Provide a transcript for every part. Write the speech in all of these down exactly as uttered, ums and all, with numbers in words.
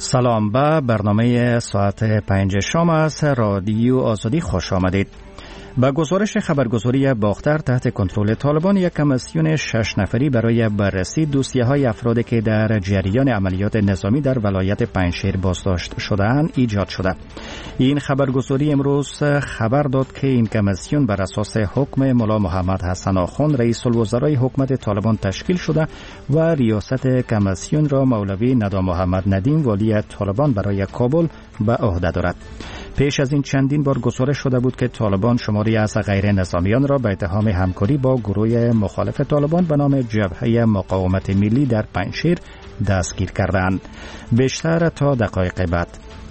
سلام، به برنامه ساعت پنج شام از رادیو آزادی خوش آمدید. با گزارش خبرگزاری باختر تحت کنترل طالبان، یک کمیسیون شش نفری برای بررسی دوسیه‌های افرادی که در جریان عملیات نظامی در ولایت پنجشیر بازداشت شده‌اند ایجاد شده. این خبرگزاری امروز خبر داد که این کمیسیون بر اساس حکم ملا محمد حسن آخوند رئیس الوزرای حکومت طالبان تشکیل شده و ریاست کمیسیون را مولوی ندا محمد ندیم والی طالبان برای کابل به عهده دارد. پیش از این چندین بار گزارش شده بود که طالبان شماری از غیر نظامیان را به اتهام همکاری با گروه مخالف طالبان به نام جبهه مقاومت ملی در پنجشیر دستگیر کردند. بیشتر تا دقایق بعد.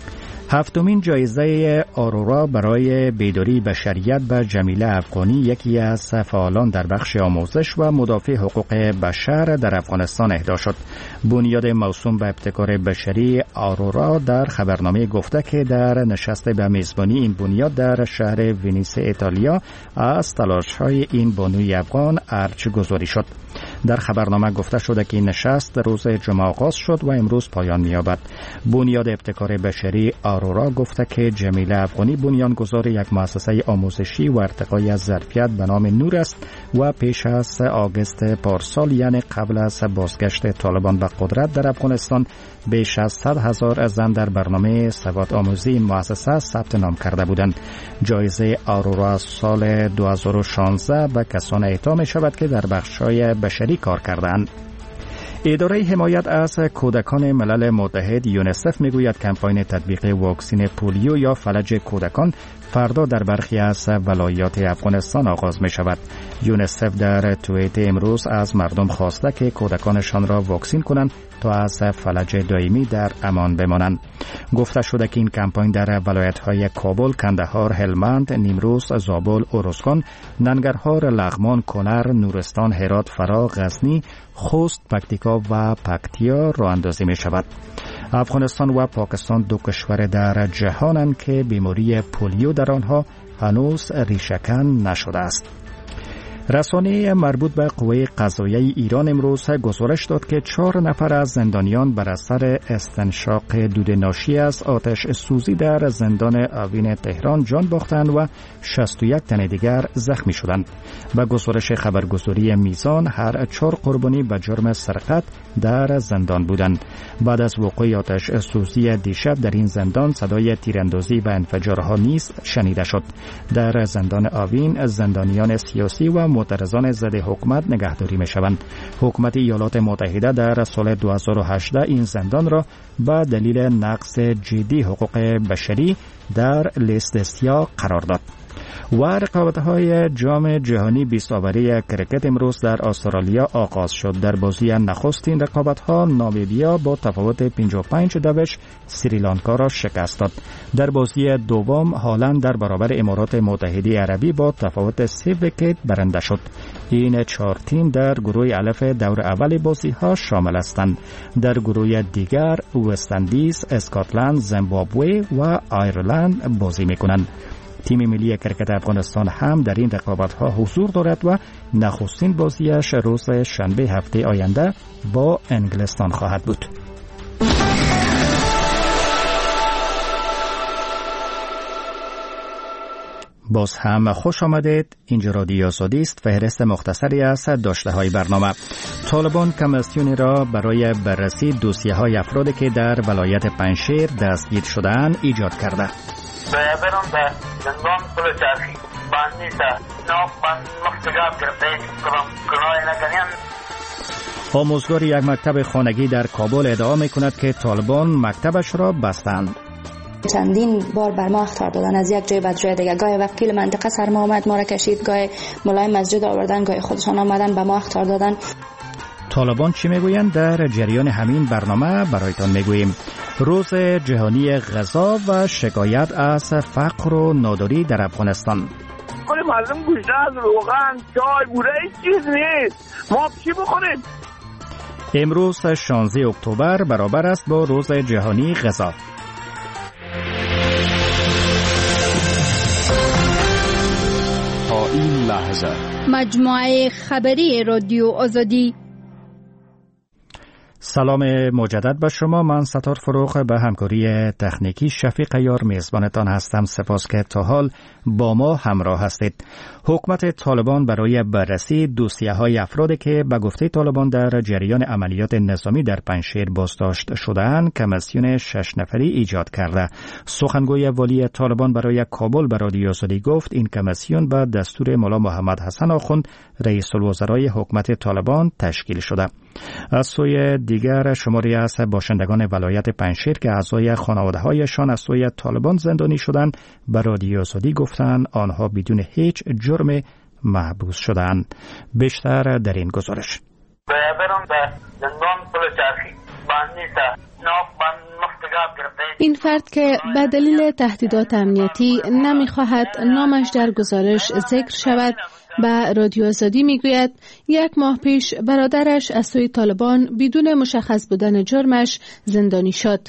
هفتمین جایزه آرورا برای بیداری بشریت به جمیله افغانی، یکی از فعالان در بخش آموزش و مدافع حقوق بشر در افغانستان اهدا شد. بنیاد موسوم به ابتکار بشری آرورا در خبرنامه گفته که در نشست به میزبانی این بنیاد در شهر ونیس ایتالیا از تلاش‌های این بانوی افغان ارج گذاری شد. در خبرنامه گفته شده که این نشست روز جمعه آغاز شد و امروز پایان می‌یابد. بنیاد ابتکار بشری آرورا گفته که جمیله افغانی بنیانگذار یک مؤسسه آموزشی و ارتقای ظرفیت به نام نور است و پیش از آگوست پارسال، یعنی قبل از بازگشت طالبان به قدرت در افغانستان، بیش از صد هزار زن در برنامه سواد آموزی این مؤسسه ثبت نام کرده بودند. جایزه آرورا سال دو هزار و شانزده به کسان اعطا می شود که در بخش‌های بشری کار کردند. اداره حمایت از کودکان ملل متحد یونیسف میگوید کمپاین تطبیق واکسن پولیو یا فلج کودکان فردا در برخی از ولایات افغانستان آغاز می شود. یونیسف در توییت امروز از مردم خواسته که کودکانشان را واکسین کنند تا از فلج دائمی در امان بمانند. گفته شده که این کمپاین در ولایت‌های کابل، کندهار، هلمند، نیمروز، زابل، اروزگان، ننگرهار، لغمان، کنر، نورستان، هرات، فرا، غزنی، خوست، پکتیکا و پکتیا راه اندازی می شود. افغانستان و پاکستان دو کشور در جهانند که بیماری پولیو در آنها هنوز ریشه‌کن نشده است. رسانه مربوط به قوه قضاییه ایران امروز گزارش داد که چهار نفر از زندانیان بر اثر استنشاق دود ناشی از آتش سوزی در زندان آوین تهران جان باختند و شصت و یک تن دیگر زخمی شدند. به گزارش خبرگزاری میزان، هر چهار قربانی به جرم سرقت در زندان بودند. بعد از وقوع آتش سوزی دیشب در این زندان صدای تیراندازی و انفجارها نیز شنیده شد. در زندان آوین زندانیان سیاسی و معترضان ضد حکومت نگهداری می شوند. حکومت ایالات متحده در سال دو هزار و هجده این زندان را به دلیل نقض جدی حقوق بشری در لیست سیاه قرار داد. و رقابت‌های جام جهانی بیست اوری کرکت امروز در استرالیا آغاز شد. در بازی نخستین رقابت‌ها نامیبیا با تفاوت پنجاه و پنج دوش سریلانکا را شکست داد. در بازی دوم هالند در برابر امارات متحده عربی با تفاوت سه ویکت برنده شد. این چهار تیم در گروه الف دور اول بازی‌ها شامل هستند. در گروه دیگر وست اندیز، اسکاتلند، زیمبابوه و آیرلند بازی می‌کنند. تیم ملی کرکت افغانستان هم در این رقابت‌ها حضور دارد و نخستین بازیش روز شنبه هفته آینده با انگلستان خواهد بود. باز هم خوش آمدید. اینجا رادیو آزادی است. فهرست مختصری از داشته‌های برنامه. طالبان کمیسیونی را برای بررسی دوسیه‌های افرادی که در ولایت پنجشیر دستگیر شده‌اند ایجاد کرده. برم به زندان پل چرخی باندی تا ناف بند مختجاب کرده کنم کنای نکنیم. آموزگار یک مکتب خانگی در کابل ادعا می کند که طالبان مکتبش را بستند. چندین بار بر ما اخطار دادن از یک جای به جای دیگه. گاهی وکیل منطقه سر ما آمد ما را کشید، گاهی مولای مسجد آوردن، گاهی خودشان آمدن به ما اخطار دادن. طالبان چی میگویند؟ در جریان همین برنامه برایتان میگوییم. روز جهانی غذا و شکایت از فقر و ناداری در افغانستان. کل مردم گوشت از روغن، چای، بوره هیچ چیز نیست. ما چی بخوریم؟ امروز شانزده اکتبر برابر است با روز جهانی غذا. تا این لحظه مجموعه خبری رادیو آزادی. سلام مجدد به شما. من ستار فروغ به همکاری تکنیکی شفیق عیار میزبانتان هستم. سپاس که تا حال با ما همراه هستید. حکومت طالبان برای بررسی دوسیه‌های افرادی که به گفته طالبان در جریان عملیات نظامی در پنجشیر بازداشت شده‌اند کمیسیون شش نفری ایجاد کرده. سخنگوی والی طالبان برای کابل به رادیو آزادی گفت این کمیسیون به دستور مولا محمد حسن آخوند رئیس الوزرای حکومت طالبان تشکیل شده. از سوی دیگر شماری از باشندگان ولایت پنجشیر که اعضای خانواده‌هایشان از سوی طالبان زندانی شدند به رادیو آزادی گفتند آنها بدون هیچ جرم محبوس شدند. بیشتر در این گزارش. این فرد که به دلیل تهدیدات امنیتی نمی‌خواهد نامش در گزارش ذکر شود به رادیو آزادی میگوید یک ماه پیش برادرش از سوی طالبان بدون مشخص بودن جرمش زندانی شد.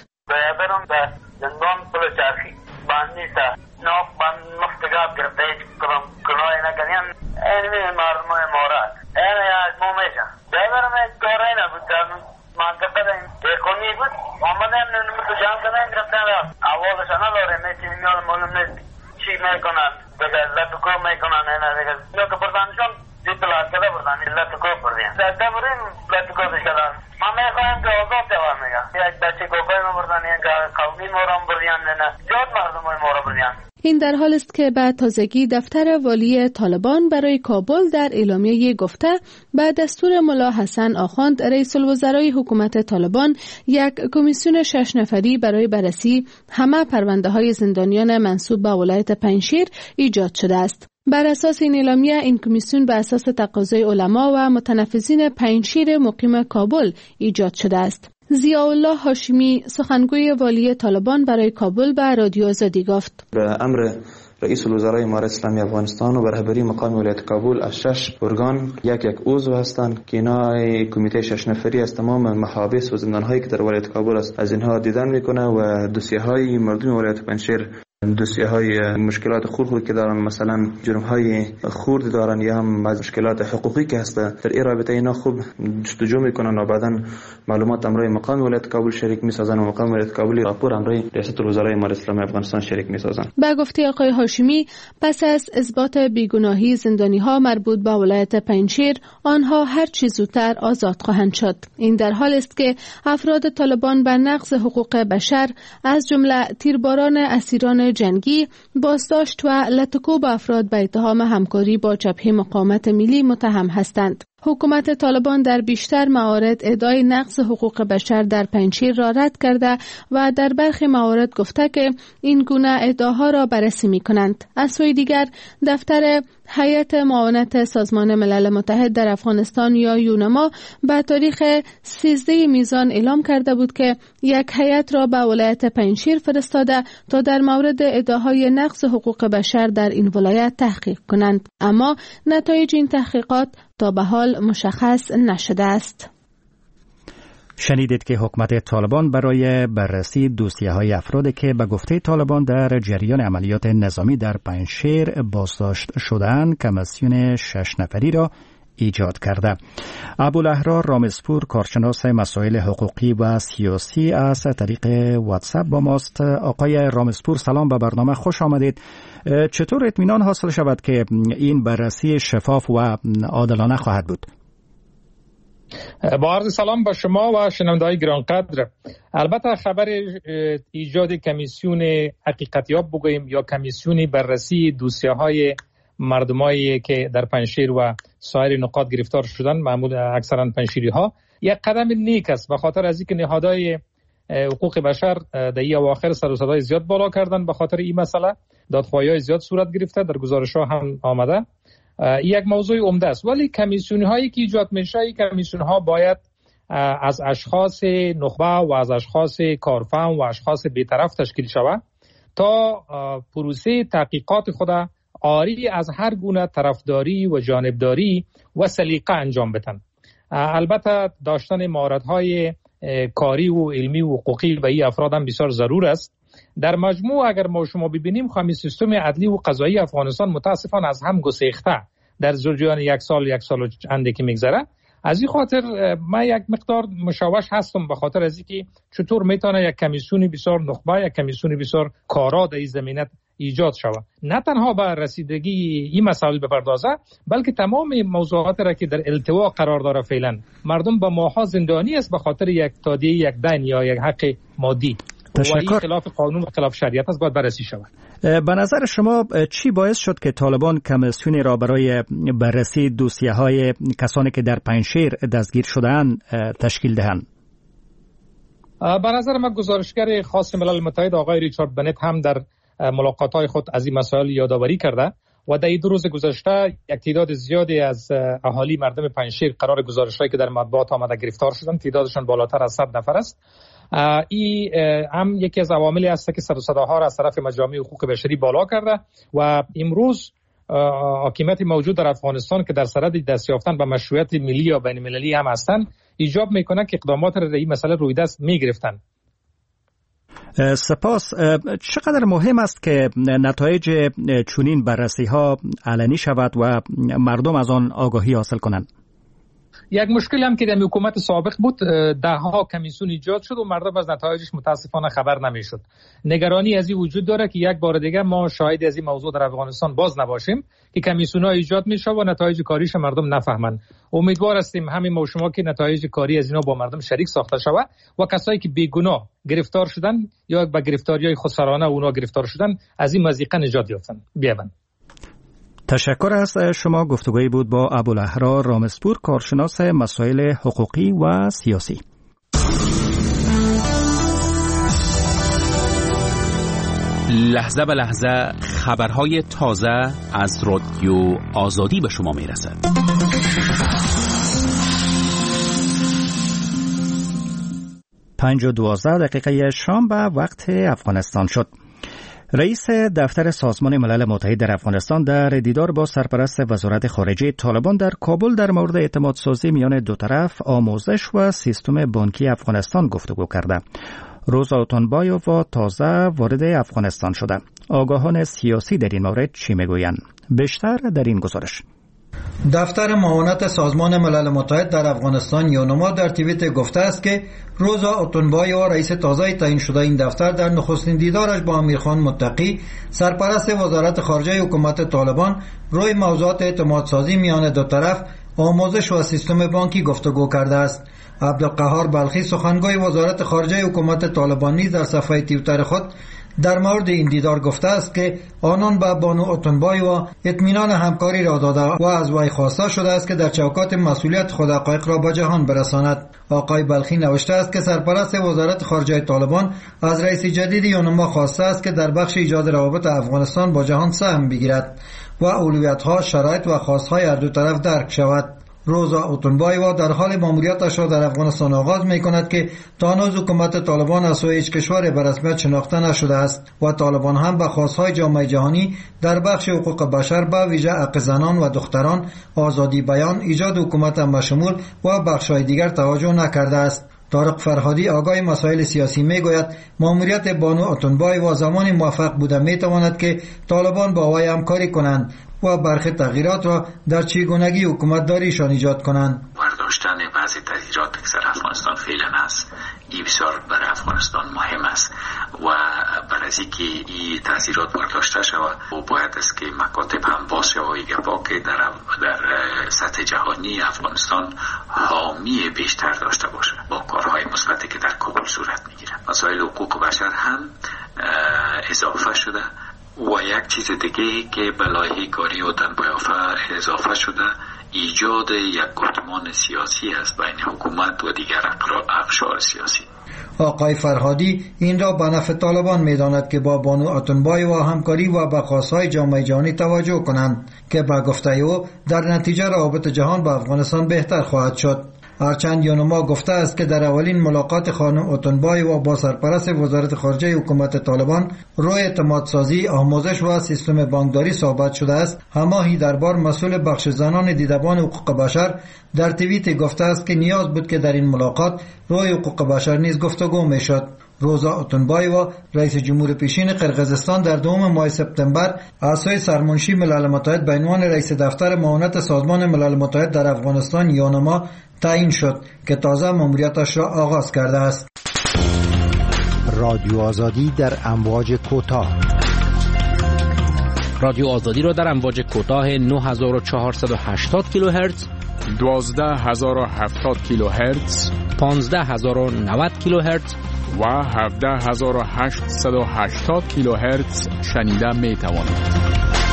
این در حال است که به تازگی دفتر والی طالبان برای کابل در اعلامیه گفته به دستور مولا حسن آخوند رئیس الوزرای حکومت طالبان یک کمیسیون شش نفری برای بررسی همه پرونده های زندانیان منسوب به ولایت پنجشیر ایجاد شده است. بر اساس این اعلامیه این کمیسیون به اساس تقاضای علما و متنفذین پنجشیر مقیم کابل ایجاد شده است. ضیاءالله هاشمی سخنگوی والی طالبان برای کابل به رادیو آزادی گفت به امر رئیس الوزرای امارت اسلامی افغانستان و به رهبری مقام ولایت کابل از شش ارگان یک یک عضو هستند که اینا کمیته شش نفری از تمام محابس و زندان‌هایی که در ولایت کابل است از اینها دیدن میکنه و دوسیه‌های مردم ولایت پنجشیر دوسیه های مشکلات خورد که دارن مثلا جرم های خورد دارن یا هم بعض مشکلات حقوقی که هست در این رابطه اینا خوب جستجو میکنن و بعداً معلومات امرای مقام ولایت کابل شریک میسازن و مقام ولایت کابل راپور امرای ریاست الوزرای امارت اسلامی افغانستان شریک میسازن. به گفته آقای هاشمی پس از اثبات بیگناهی زندانی ها مربوط به ولایت پنجشیر آنها هر چه زودتر آزاد خواهند شد. این در حال است که افراد طالبان به نقض حقوق بشر از جمله تیرباران اسیران جنگی بازداشت و لطکوب افراد به اتهام همکاری با جبهه مقاومت ملی متهم هستند. حکومت طالبان در بیشتر موارد ادعای نقض حقوق بشر در پنجشیر را رد کرده و در برخی موارد گفته که این گونه ادعاها را بررسی می کنند. از سوی دیگر دفتر هیئت معاونت سازمان ملل متحد در افغانستان یا یونما به تاریخ سیزده میزان اعلام کرده بود که یک هیئت را به ولایت پنجشیر فرستاده تا در مورد ادعاهای نقض حقوق بشر در این ولایت تحقیق کنند، اما نتایج این تحقیقات تا به حال مشخص نشده است. شنیدید که حکومت طالبان برای بررسی دوسیه‌های افرادی که به گفته طالبان در جریان عملیات نظامی در پنجشیر بازداشت شدند کمیسیون شش نفری را ایجاد کرده. ابوالاحرار رامزپور کارشناس مسائل حقوقی و سیاسی از طریق واتساپ با ماست. آقای رامزپور سلام، به برنامه خوش آمدید. چطور اطمینان حاصل شود که این بررسی شفاف و عادلانه خواهد بود؟ با عرض سلام با شما و شنونده‌های گرانقدر. البته خبر ایجاد کمیسیون حقیقتیاب بگوییم یا کمیسیون بررسی دوسیه‌های مردمایی که در پنجشیر و سایر نقاط گرفتار شدن، معمول اکثرا پنجشیری‌ها، یک قدم نیک است، به خاطر از اینکه نهادهای حقوق بشر در این اواخر سر و صدای زیاد بالا کردن به خاطر این مسئله، دادخواهی‌های زیاد صورت گرفته، در گزارش‌ها هم آمده. یک موضوع عمده است، ولی کمیسیون هایی که ایجاد میشه این کمیسیون ها باید از اشخاص نخبه و از اشخاص کارفهم و اشخاص بی‌طرف تشکیل شود تا پروسه تحقیقات خود عاری از هر گونه طرفداری و جانبداری و سلیقه انجام بدن. البته داشتن مهارت‌های کاری و علمی و حقوقی به این افراد هم بسیار ضرور است. در مجموع اگر ما شما ببینیم خامی سیستم عدلی و قضایی افغانستان متاسفانه از هم گسیخته در جریان یک سال یک سال و چندی که میگذره از این خاطر من یک مقدار مشوش هستم به خاطر از اینکه چطور میتونه یک کمیسیون بسیار نخبه، یک کمیسیون بسیار کارا در این زمینه ایجاد شود، نه تنها به رسیدگی این مسائل بپردازه بلکه تمام موضوعات را که در التوا قرار داره فعلا مردم به ماها زندانی است به خاطر یک تادیه یک دین یا یک حق مادی تشکر. و این خلاف قانون و خلاف شریعت است، باید بررسی شود. به نظر شما چی باعث شد که طالبان کمیسیونی را برای بررسی دوسیه های کسانی که در پنجشیر دستگیر شده‌اند تشکیل دهند؟ به نظر من گزارشگر خاص ملل متحد آقای ریچارد بنت هم در ملاقات‌های خود از این مسائل یادآوری کرده و در این دو روز گذشته یک تعداد زیادی از اهالی مردم پنجشیر قرار گزارش‌هایی که در مطبوعات آمده گرفتار شدند، تعدادشان بالاتر از صد نفر است. این هم یکی از عواملی است که سر و صداها را از طرف مجامع حقوق بشری بالا کرده و امروز حاکمیت موجود در افغانستان که در صدد دست یافتن به مشروعیت ملی یا بین المللی هم هستند ایجاب میکنه که اقدامات را در این مسئله روی دست میگرفتن. سپاس. چقدر مهم است که نتایج چنین بررسی ها علنی شود و مردم از آن آگاهی حاصل کنند؟ یک مشکل هم که در حکومت سابق بود، ده ها کمیسیون ایجاد شد و مردم از نتایجش متاسفانه خبر نمیشد. نگرانی از این وجود داره که یک بار دیگه ما شاهد از این موضوع در افغانستان باز نباشیم که کمیسیون ها ایجاد میشه و نتایج کاریش مردم نفهمند. امیدوار هستیم همین ما شما که نتایج کاری از اینا با مردم شریک ساخته شود و کسایی که بیگناه گرفتار شدن یا به گرفتاری‌های خودسرانه اونا گرفتار شدن از این مضیقه نجات یافتن. بیابن. تشکر از شما. گفتگویی بود با ابوالاحرار رامسپور، کارشناس مسائل حقوقی و سیاسی. لحظه به لحظه خبرهای تازه از رادیو آزادی به شما میرسد. پنج و دوازده دقیقه شام به وقت افغانستان شد. رئیس دفتر سازمان ملل متحد در افغانستان در دیدار با سرپرست وزارت خارجه طالبان در کابل در مورد اعتماد سازی میان دو طرف، آموزش و سیستم بانکی افغانستان گفتگو کرده. روزا اتونبایووا تازه وارد افغانستان شده. آگاهان سیاسی در این مورد چی میگویند؟ بیشتر در این گزارش. دفتر معاونت سازمان ملل متحد در افغانستان یونما در توییت گفته است که روزا اتونبایووا رئیس تازه تعیین شده این دفتر در نخستین دیدارش با امیرخان متقی سرپرست وزارت خارجه حکومت طالبان روی موضوعات اعتماد سازی میان دو طرف، آموزش و سیستم بانکی گفتگو کرده است. عبدالقهار بلخی سخنگوی وزارت خارجه حکومت طالبان نیز در صفحه توییتر خود در مورد این دیدار گفته است که آنان به بانو اتونبایووا اطمینان همکاری را داده و از وی خواسته شده است که در چوکات مسئولیت خود حقایق را به جهان برساند. آقای بلخی نوشته است که سرپرست وزارت خارجه طالبان از رئیس جدید یونما خواسته است که در بخش ایجاد روابط افغانستان با جهان سهم بگیرد و اولویت‌ها، شرایط و خواست‌های هر دو طرف درک شود. روزا اتونبایووا در حال ماموریتش را در افغانستان آغاز می کند که تا هنوز حکومت طالبان از سوی هیچ کشور به رسمیت شناخته نشده است و طالبان هم به خواستهای جامعه جهانی در بخش حقوق بشر به ویژه حق زنان و دختران، آزادی بیان، ایجاد حکومت همشمول و بخش‌های دیگر توجه نکرده است. طارق فرهادی آگاه مسائل سیاسی میگوید ماموریت بانو اتونبایووا زمانی موفق بوده میتواند که طالبان با وی همکاری کنند و برخی تغییرات را در چگونگی حکومت داریشان ایجاد کنند. برداشتن بعضی تغییرات که در افغانستان فعلا است این بسیار برای افغانستان مهم است و برای از اینکه این تغییرات برداشته شود و باید است که مکاتب هم باز شود و گپا که در در سطح جهانی افغانستان حامی بیشتر داشته باشه با کارهای مثبتی که در کابل صورت میگیرد. مسائل حقوق بشر هم اضافه شده و یک چیز دیگه که به لایحه کاری اتونبایووا اضافه شده ایجاد یک گفتمان سیاسی است بین حکومت و دیگر اقشار سیاسی. آقای فرهادی این را به نفع طالبان می‌داند که با بانو اتونبایووا همکاری و به خواست‌های جامعه جهانی توجه کنند که به گفته او در نتیجه روابط جهان با افغانستان بهتر خواهد شد. هرچند یونما گفته است که در اولین ملاقات خانم اتونبایووا با سرپرست وزارت خارجه حکومت طالبان روی اعتماد سازی، آموزش و سیستم بانکداری صحبت شده است، هماهی دربار مسئول بخش زنان دیدبان حقوق بشر در توییت گفته است که نیاز بود که در این ملاقات روی حقوق بشر نیز گفتگو میشد. روزا اوتونبایوا رئیس جمهور پیشین قرقیزستان در دوم ماه سپتامبر از سوی سرمنشی ملل متحد به عنوان رئیس دفتر معاونت سازمان ملل متحد در افغانستان یونما تعیین شد که تازه مأموریتش را آغاز کرده است. رادیو آزادی در امواج کوتاه. رادیو آزادی را در امواج کوتاه نه هزار و چهارصد و هشتاد کیلوهرتز، دوازده هزار و هفتاد کیلوهرتز، پانزده هزار و نود کیلوهرتز و هفده هزار و هشتصد و هشتاد کیلوهرتز شنیده می توانید.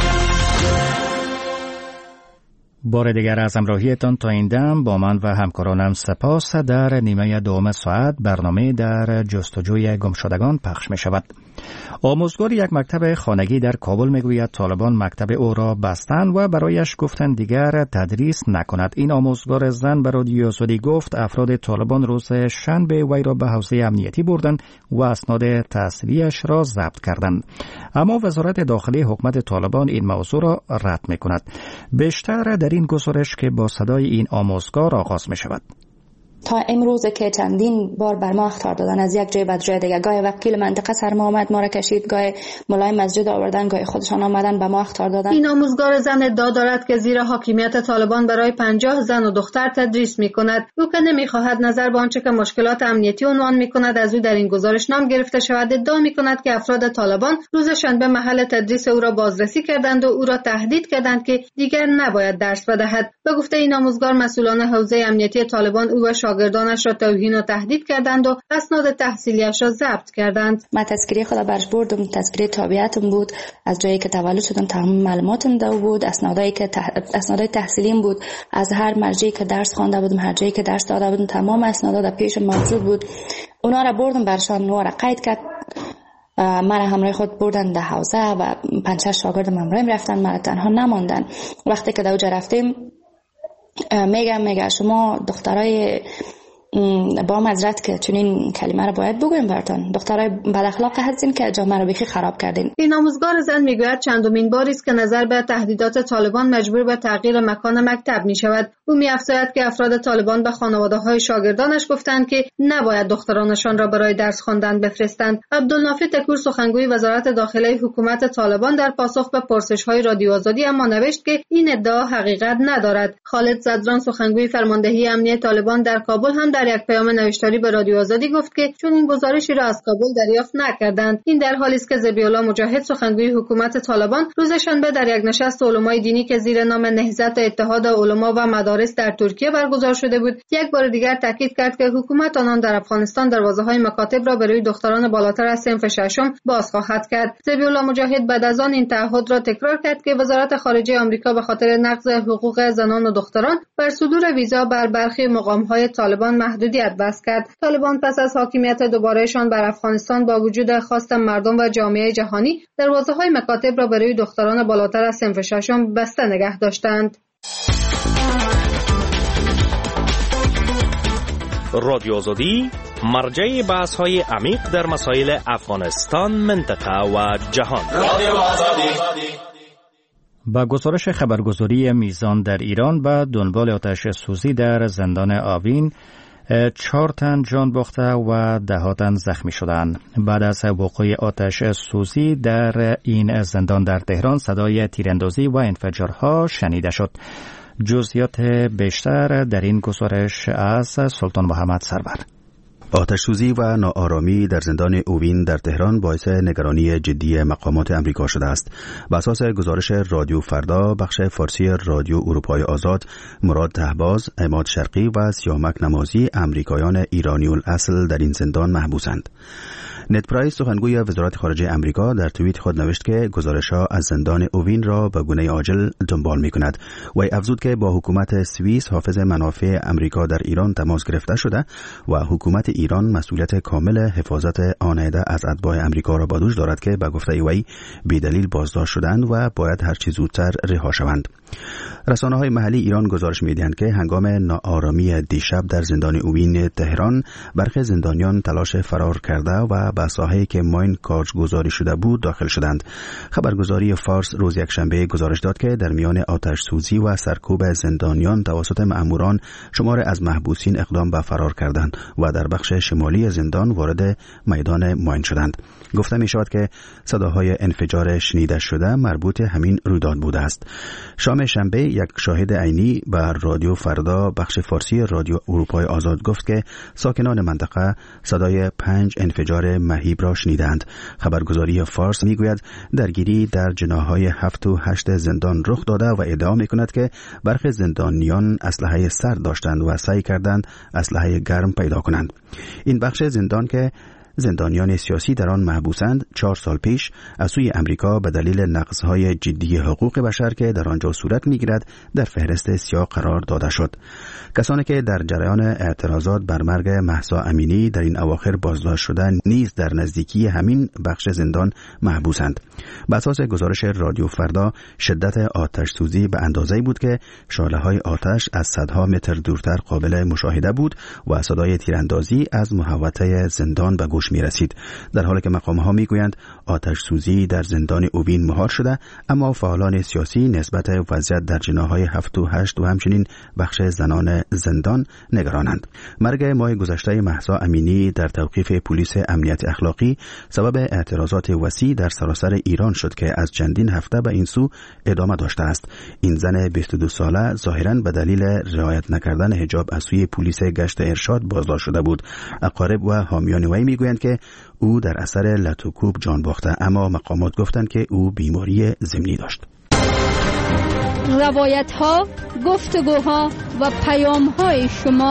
بار دیگر از همراهیتان تا این دم با من و همکارانم سپاس. در نیمه دوم ساعت برنامه در جستجوی گمشدگان پخش می شود. آموزگار یک مکتب خانگی در کابل میگوید طالبان مکتب او را بستند و برایش گفتند دیگر تدریس نکند. این آموزگار زن به رادیو آزادی گفت افراد طالبان روز شنبه وی را به حوزه امنیتی بردند و اسناد تحصیلیش را ضبط کردند. اما وزارت داخلی حکومت طالبان این موضوع را رد میکند. بیشتر در این گزارش که با صدای این آموزگار آغاز می شود. تا امروز که چندین بار بر ما اخطار دادن از یک جای به جای دیگه، گاهی وکیل منطقه سر ما آمد ما را کشید، گاهی ملای مسجد آوردن، گاهی خودشان آمدن به ما اخطار دادن. این آموزگار زن ادعا دارد که زیر حاکمیت طالبان برای پنجاه زن و دختر تدریس می کند. او که نمی خواهد نظر به آنچه که مشکلات امنیتی عنوان می کند از او در این گزارش نام گرفته شود، ادعا می کند که افراد طالبان روز شنبه محل تدریس او را بازرسی کردند و او را تهدید کردند که دیگر نباید درس بدهد. به گفته این آموزگار مسئولان حوزه امنیتی طالبان او و شاگردانش را توهین و تهدید کردند و اسناد تحصیلیش را ضبط کردند. من تذکره خود برش بردم، تذکره تابعیتم بود، از جایی که تولد شدم تمام معلوماتم دو بود، اسنادایی که تح... اسنادای تحصیلیم بود، از هر مرجعی که درس خوانده بودم، هر جایی که درس داده بودم، تمام اسنادا در پیشم موجود بود. اونا را بردم برشان، اونا را قید کرد. من همراه خود بردن در حوزه و پنج شش شاگردم همراهم رفتن، من تنها نماندن. وقتی که دوجه رفتیم میگم میگه شما دخترای با معذرت که چون این کلمه رو باید بگویم براتون، دخترای بد اخلاق هستین که جامعه رو بیخی خراب کردین. این آموزگار زن میگوید چندمین باری است که نظر به تهدیدات طالبان مجبور به تغییر مکان مکتب می شود. او می‌افزاید که افراد طالبان به خانواده‌های شاگردانش گفتند که نباید دخترانشان را برای درس خواندن بفرستند. عبدالنافی تکور سخنگوی وزارت داخلی حکومت طالبان در پاسخ به پرسش‌های رادیو آزادی اما نوشت که این ادعا حقیقت ندارد. خالد زدران سخنگوی فرماندهی امنیت طالبان در کابل هم در یک پیام نوشتاری به رادیو آزادی گفت که چون این گزارشی را از کابل دریافت نکردند. این در حالی است که ذبیح‌الله مجاهد سخنگوی حکومت طالبان روز شنبه در یک نشست علمای دینی که زیر نام نهضت اتحاد علما و مدارس در ترکیه برگزار شده بود، یک بار دیگر تاکید کرد که حکومت آنان در افغانستان دروازه‌های مکاتب را برای دختران بالاتر از صنف ششم باز خواهد کرد. ذبیح‌الله مجاهد بعد از آن این تعهد را تکرار کرد که وزارت خارجه آمریکا به خاطر نقض حقوق زنان و دختران بر صدور ویزا بر برخی مقام‌های طالبان محدودیت بست کرد. طالبان پس از حاکمیت دوبارهشان بر افغانستان با وجود خواست مردم و جامعه جهانی دروازه‌های مکاتب را برای دختران بالاتر از صنف ششم بسته نگه داشتند. رادیو آزادی مرجع بحث‌های عمیق در مسائل افغانستان، منطقه و جهان. رادیو آزادی. با گزارش خبرگزاری میزان در ایران به دنبال آتش سوزی در زندان آوین، چهار تن جان باخته و ده تن زخمی شدند. بعد از وقوع آتش سوزی در این زندان در تهران صدای تیراندازی و انفجارها شنیده شد. جزئیات بیشتر در این گزارش از سلطان محمد سرور. آتش سوزی و ناآرامی در زندان اوین در تهران باعث نگرانی جدی مقامات امریکا شده است. بر اساس گزارش رادیو فردا بخش فارسی رادیو اروپای آزاد، مراد تهباز، عماد شرقی و سیامک نمازی امریکایان ایرانی الاصل در این زندان محبوسند. نت پرایس سخنگوی وزارت خارجه امریکا در توییت خود نوشت که گزارش‌ها از زندان اوین را به گونه عاجل دنبال می‌کند و افزود که با حکومت سوئیس حافظ منافع امریکا در ایران تماس گرفته شده و حکومت ایران مسئولیت کامل حفاظت آن عده از اتباع امریکا را به دوش دارد که به گفته وی بی‌دلیل بازداشت شدند و باید هر چه زودتر رها شوند. رسانه‌های محلی ایران گزارش می‌دهند که هنگام ناآرامی دیشب در زندان اوین تهران برخی زندانیان تلاش فرار کرده و به ساحه‌ای که ماین کارگزاری شده بود داخل شدند. خبرگزاری فارس روز یکشنبه گزارش داد که در میان آتش سوزی و سرکوب زندانیان توسط مأموران شمار از محبوسین اقدام به فرار کردند و در بخش شمالی زندان وارد میدان ماین شدند. گفته می شود که صداهای انفجار شنیده شده مربوط همین رویداد بوده است. شام شنبه یک شاهد عینی بر رادیو فردا بخش فارسی رادیو اروپای آزاد گفت که ساکنان منطقه صدای پنج انفجار مهیب را شنیدند. خبرگزاری فارس می گوید درگیری در جناحهای هفت و هشت زندان رخ داده و ادعا می کند که برخی زندانیان اسلحه سرد داشتند و سعی کردند اسلحه گرم پیدا کنند. این بخش زندان که زندانیان سیاسی در آن محبوسند چهار سال پیش از سوی امریکا به دلیل نقض‌های جدی حقوق بشر که در آنجا صورت می‌گیرد در فهرست سیاه قرار داده شد. کسانی که در جریان اعتراضات بر مرگ مهسا امینی در این اواخر بازداشت شدند نیز در نزدیکی همین بخش زندان محبوسند. بر اساس گزارش رادیو فردا شدت آتش سوزی به اندازه‌ای بود که شعله‌های آتش از صدها متر دورتر قابل مشاهده بود و صدای تیراندازی از محوطه زندان به گوش می رسید. در حالی که مقام‌ها می گویند آتش سوزی در زندان اوین مهار شده، اما فعالان سیاسی نسبت وضعیت در جناحهای هفت و هشت و همچنین بخش زنان زندان نگرانند. مرگ ماه گذشته مهسا امینی در توقیف پلیس امنیت اخلاقی سبب اعتراضات وسیع در سراسر ایران شد که از چندین هفته به این سو ادامه داشته است. این زن بیست و دو ساله ظاهراً به دلیل رعایت نکردن حجاب از سوی پلیس گشت ارشاد بازداشت شده بود. اقارب و حامیان وی میگویند که او در اثر لطوکوب جان باخته، اما مقامات گفتند که او بیماری ضمنی داشت. روایت ها، گفتگوها و پیام های شما.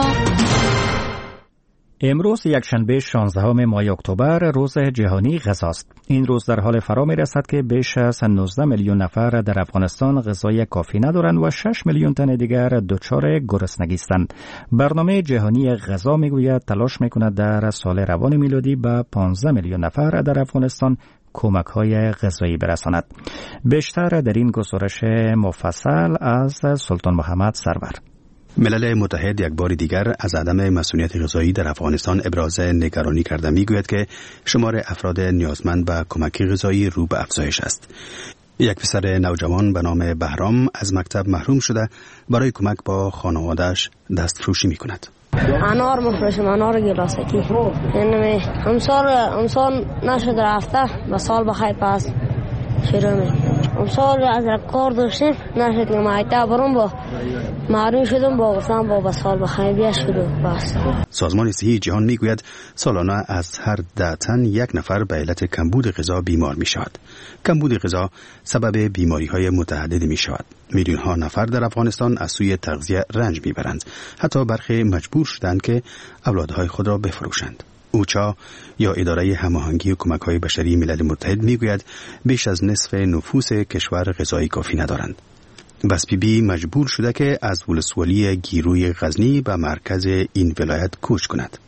امروز یکشنبه شانزدهم ماه اکتبر روز جهانی غذاست. این روز در حال فرا می رسد که بیش از نوزده میلیون نفر در افغانستان غذای کافی ندارند و شش میلیون تن دیگر دچار گرسنگی هستند. برنامه جهانی غذا می گوید تلاش می کند در سال روان میلادی به پانزده میلیون نفر در افغانستان کمک های غذایی برساند. بیشتر در این گزارش مفصل از سلطان محمد سرور. ملل متحد یک بار دیگر از عدم مسئولیت غذایی در افغانستان ابراز نگرانی کرده میگوید که شمار افراد نیازمند به کمک غذایی رو به افزایش است. یک پسر نوجوان به نام بهرام از مکتب محروم شده برای کمک با خانواده‌اش دستفروشی میکند. انار مفروشم، انار گلاسکی. یعنی امسال امسال نشد رفته و سال بخیر پس شروع می. امسال از کار داشتیم نشد که مایتا برم با معلوم شدم با گفتم با سال بخیر بیا شروع بس. سازمان صحی جهان میگوید سالانه از هر ده تن یک نفر به علت کمبود غذا بیمار می شود. کمبود غذا سبب بیماری های متعددی می شود. میلیون ها نفر در افغانستان از سوی تغذیه رنج می برند. حتی برخی مجبور شدند که اولادهای خود را بفروشند. اوچا یا اداره هماهنگی کمک‌های بشری ملل متحد میگوید بیش از نصف نفوس کشور غذای کافی ندارند. بس بی بی مجبور شده که از ولسوالی گیروی غزنی به مرکز این ولایت کوچ کند.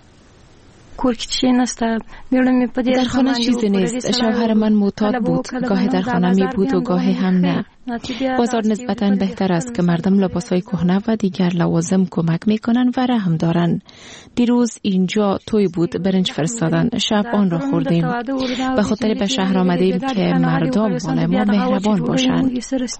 در خانه چیزی نیست. شوهر من معتاد بود. گاهی در خانه می بود و گاهی هم نه. بازار نسبتاً بهتر است که مردم لباسای کهنه و دیگر لوازم کمک می کنند و رحم دارند. دیروز اینجا توی بود، برنج فرستادن. شب آن را خوردیم. به خاطر به شهر آمدیم که مردم مال ما مهربان باشند.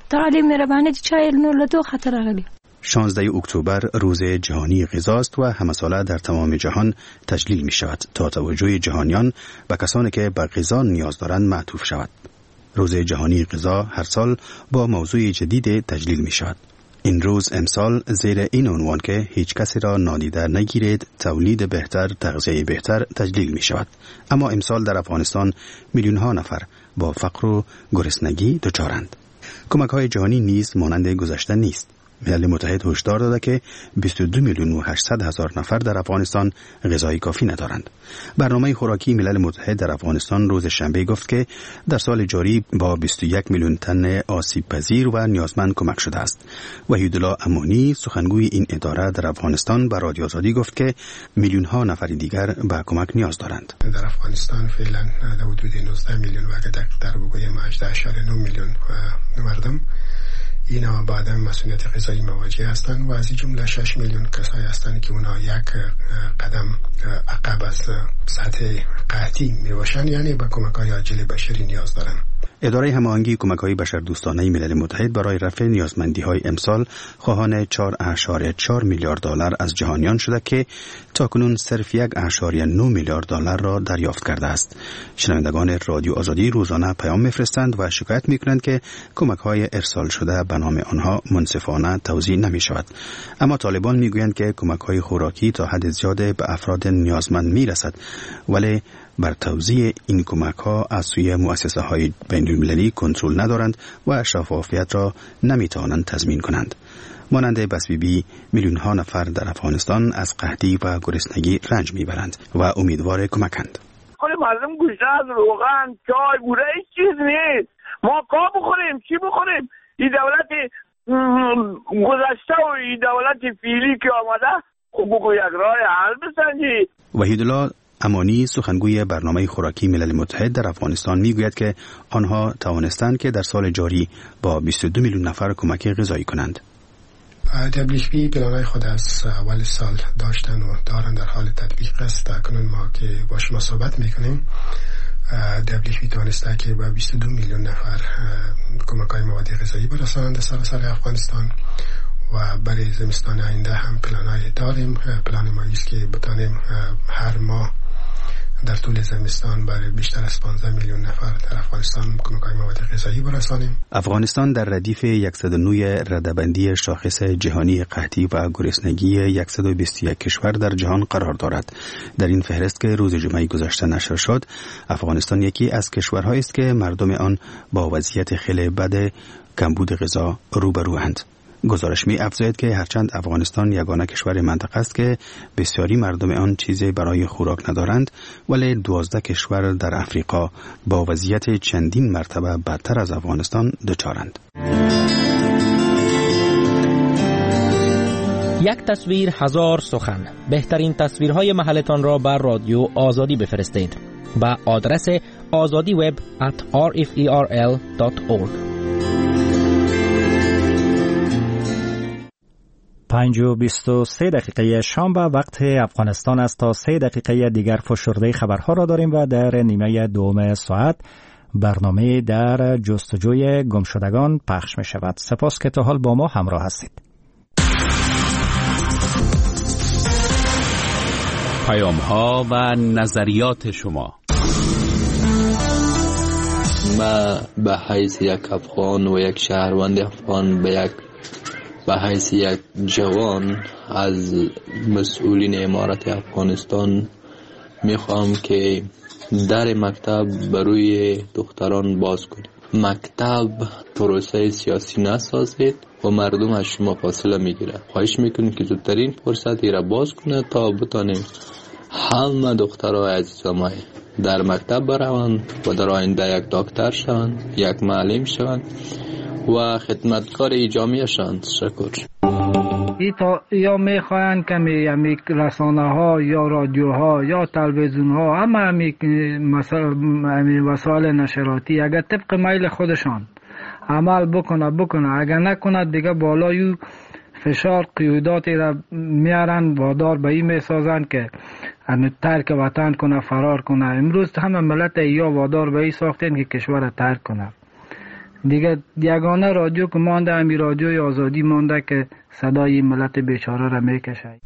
شانزدهم اکتبر روز جهانی غذاست و همه ساله در تمام جهان تجلیل می شود تا توجه جهانیان به کسانی که به غذا نیاز دارند معطوف شود. روز جهانی غذا هر سال با موضوع جدید تجلیل می شود. این روز امسال زیر این عنوان که هیچ کسی را نادیده نگیرید، تولید بهتر، تغذیه بهتر تجلیل می شود. اما امسال در افغانستان میلیون ها نفر با فقر و گرسنگی دچارند. کمک های جهانی نیز مانند گذشته نیست. ملل متحد هشدار داده که بیست و دو میلیون و هشتصد هزار نفر در افغانستان غذای کافی ندارند. برنامه خوراکی ملل متحد در افغانستان روز شنبه گفت که در سال جاری با بیست و یک میلیون تن آسیب پذیر و نیازمند کمک شده است. وحیدالله امانی سخنگوی این اداره در افغانستان به رادیو آزادی گفت که میلیون ها نفر دیگر به کمک نیاز دارند. در افغانستان فعلا در حدود نوزده میلیون و اگر دقیق تر بگویم هجده و نه میلیون مردم اینا بعدا مسئولیت غذایی مواجه هستند و از این جمله شش میلیون کسایی هستند که اونا یک قدم عقب از سطح قحطی می باشند، یعنی به کمک‌های عاجل بشری نیاز دارند. اداره هماهنگی کمک‌های بشردوستانه ملل متحد برای رفع نیازمندی‌های امسال خواهان چهار اشاره چهار میلیارد دلار از جهانیان شده که تاکنون صرف یک اشاره نه میلیارد دلار را دریافت کرده است. شنوندگان رادیو آزادی روزانه پیام می‌فرستند و شکایت می‌کنند که کمک‌های ارسال شده به نام آنها منصفانه توزیع نمی‌شود. اما طالبان می‌گویند که کمک‌های خوراکی تا حد زیاد به افراد نیازمند می‌رسد، ولی بر توزیع این کمک‌ها از سوی مؤسسه‌های بین‌المللی کنترل ندارند و شفافیت را نمی‌توانند تضمین کنند. مانند بسبیبی میلیون‌ها نفر در افغانستان از قحطی و گرسنگی رنج می‌برند و امیدوار کمکند. خود مردم گوشت از روغن، چای، بوره هیچ چیز نیست. ما کا بخوریم، چی بخوریم؟ این دولت گذشته و این دولت فعلی که آمده خب بگو یک راه حل بسنجید. وحیدالله امانی سخنگوی برنامه خوراکی ملل متحد در افغانستان میگوید که آنها توانستند که در سال جاری با بیست و دو میلیون نفر کمک غذایی کنند. دبلیو اف پی پلان‌های خود از اول سال داشتن و دارن در حال تطبیق است. اکنون ما که با شما صحبت میکنیم دبلیو اف پی توانسته که با بیست و دو میلیون نفر کمک‌های مواد غذایی برسانند در سراسر افغانستان و برای زمستان آینده هم پلان‌های داریم. پلان ما است که بتانیم هر ماه در طول زمستان برای بیشتر از پانزده میلیون نفر در افغانستان کمک‌های مواد غذایی برسانیم. افغانستان در ردیف صد و نه رده‌بندی شاخص جهانی قحطی و گرسنگی صد و بیست و یک کشور در جهان قرار دارد. در این فهرست که روز جمعه گذشته نشر شد، افغانستان یکی از کشورهایی است که مردم آن با وضعیت خیلی بد کمبود غذا روبروند. گزارش می افزاید که هرچند افغانستان یگانه کشور منطقه است که بسیاری مردم آن چیزی برای خوراک ندارند، ولی دوازده کشور در افریقا با وضعیت چندین مرتبه بدتر از افغانستان دچارند. یک تصویر هزار سخن. بهترین تصویرهای محلتان را بر رادیو آزادی بفرستید با آدرس آزادی وب ات آر اف ای آر ال دات اورگ. پنج و بیست و سه دقیقه شام به وقت افغانستان است. تا سه دقیقه دیگر فشرده خبرها را داریم و در نیمه دوم ساعت برنامه در جستجوی گمشدگان پخش می شود. سپاس که تا حال با ما همراه هستید. پیام ها و نظریات شما. ما به حیث یک افغان و یک شهروند افغان به یک به حیث یک جوان از مسئولین امارت افغانستان میخوام که در مکتب بروی دختران باز کنید. مکتب پروسه سیاسی نسازید و مردم از شما فاصله میگیره. خواهش میکنیم که زودترین فرصتی را باز کنه تا بتانیم همه دخترای عزیزامای در مکتب بروند و در آینده یک دکتر شوند، یک معلم شوند و خدمتکار جامعه شوند. شکر. ای تا یا میخواین که می امی رسانه ها یا رادیو ها یا تلویزیون ها همه امی امی وسایل نشراتی اگر طبق میل خودشان عمل بکنه بکنه اگر نکنه دیگه بالای فشار قیوداتی را میارن وادار به این میسازن که ان ترک وطن کنه، فرار کنه. امروز همه ملت یا وادار به این ساختن که کشور را ترک کنه. دیگه یگانه رادیو که مانده امی رادیوی آزادی مانده که صدای ملت بیچاره را میکشه.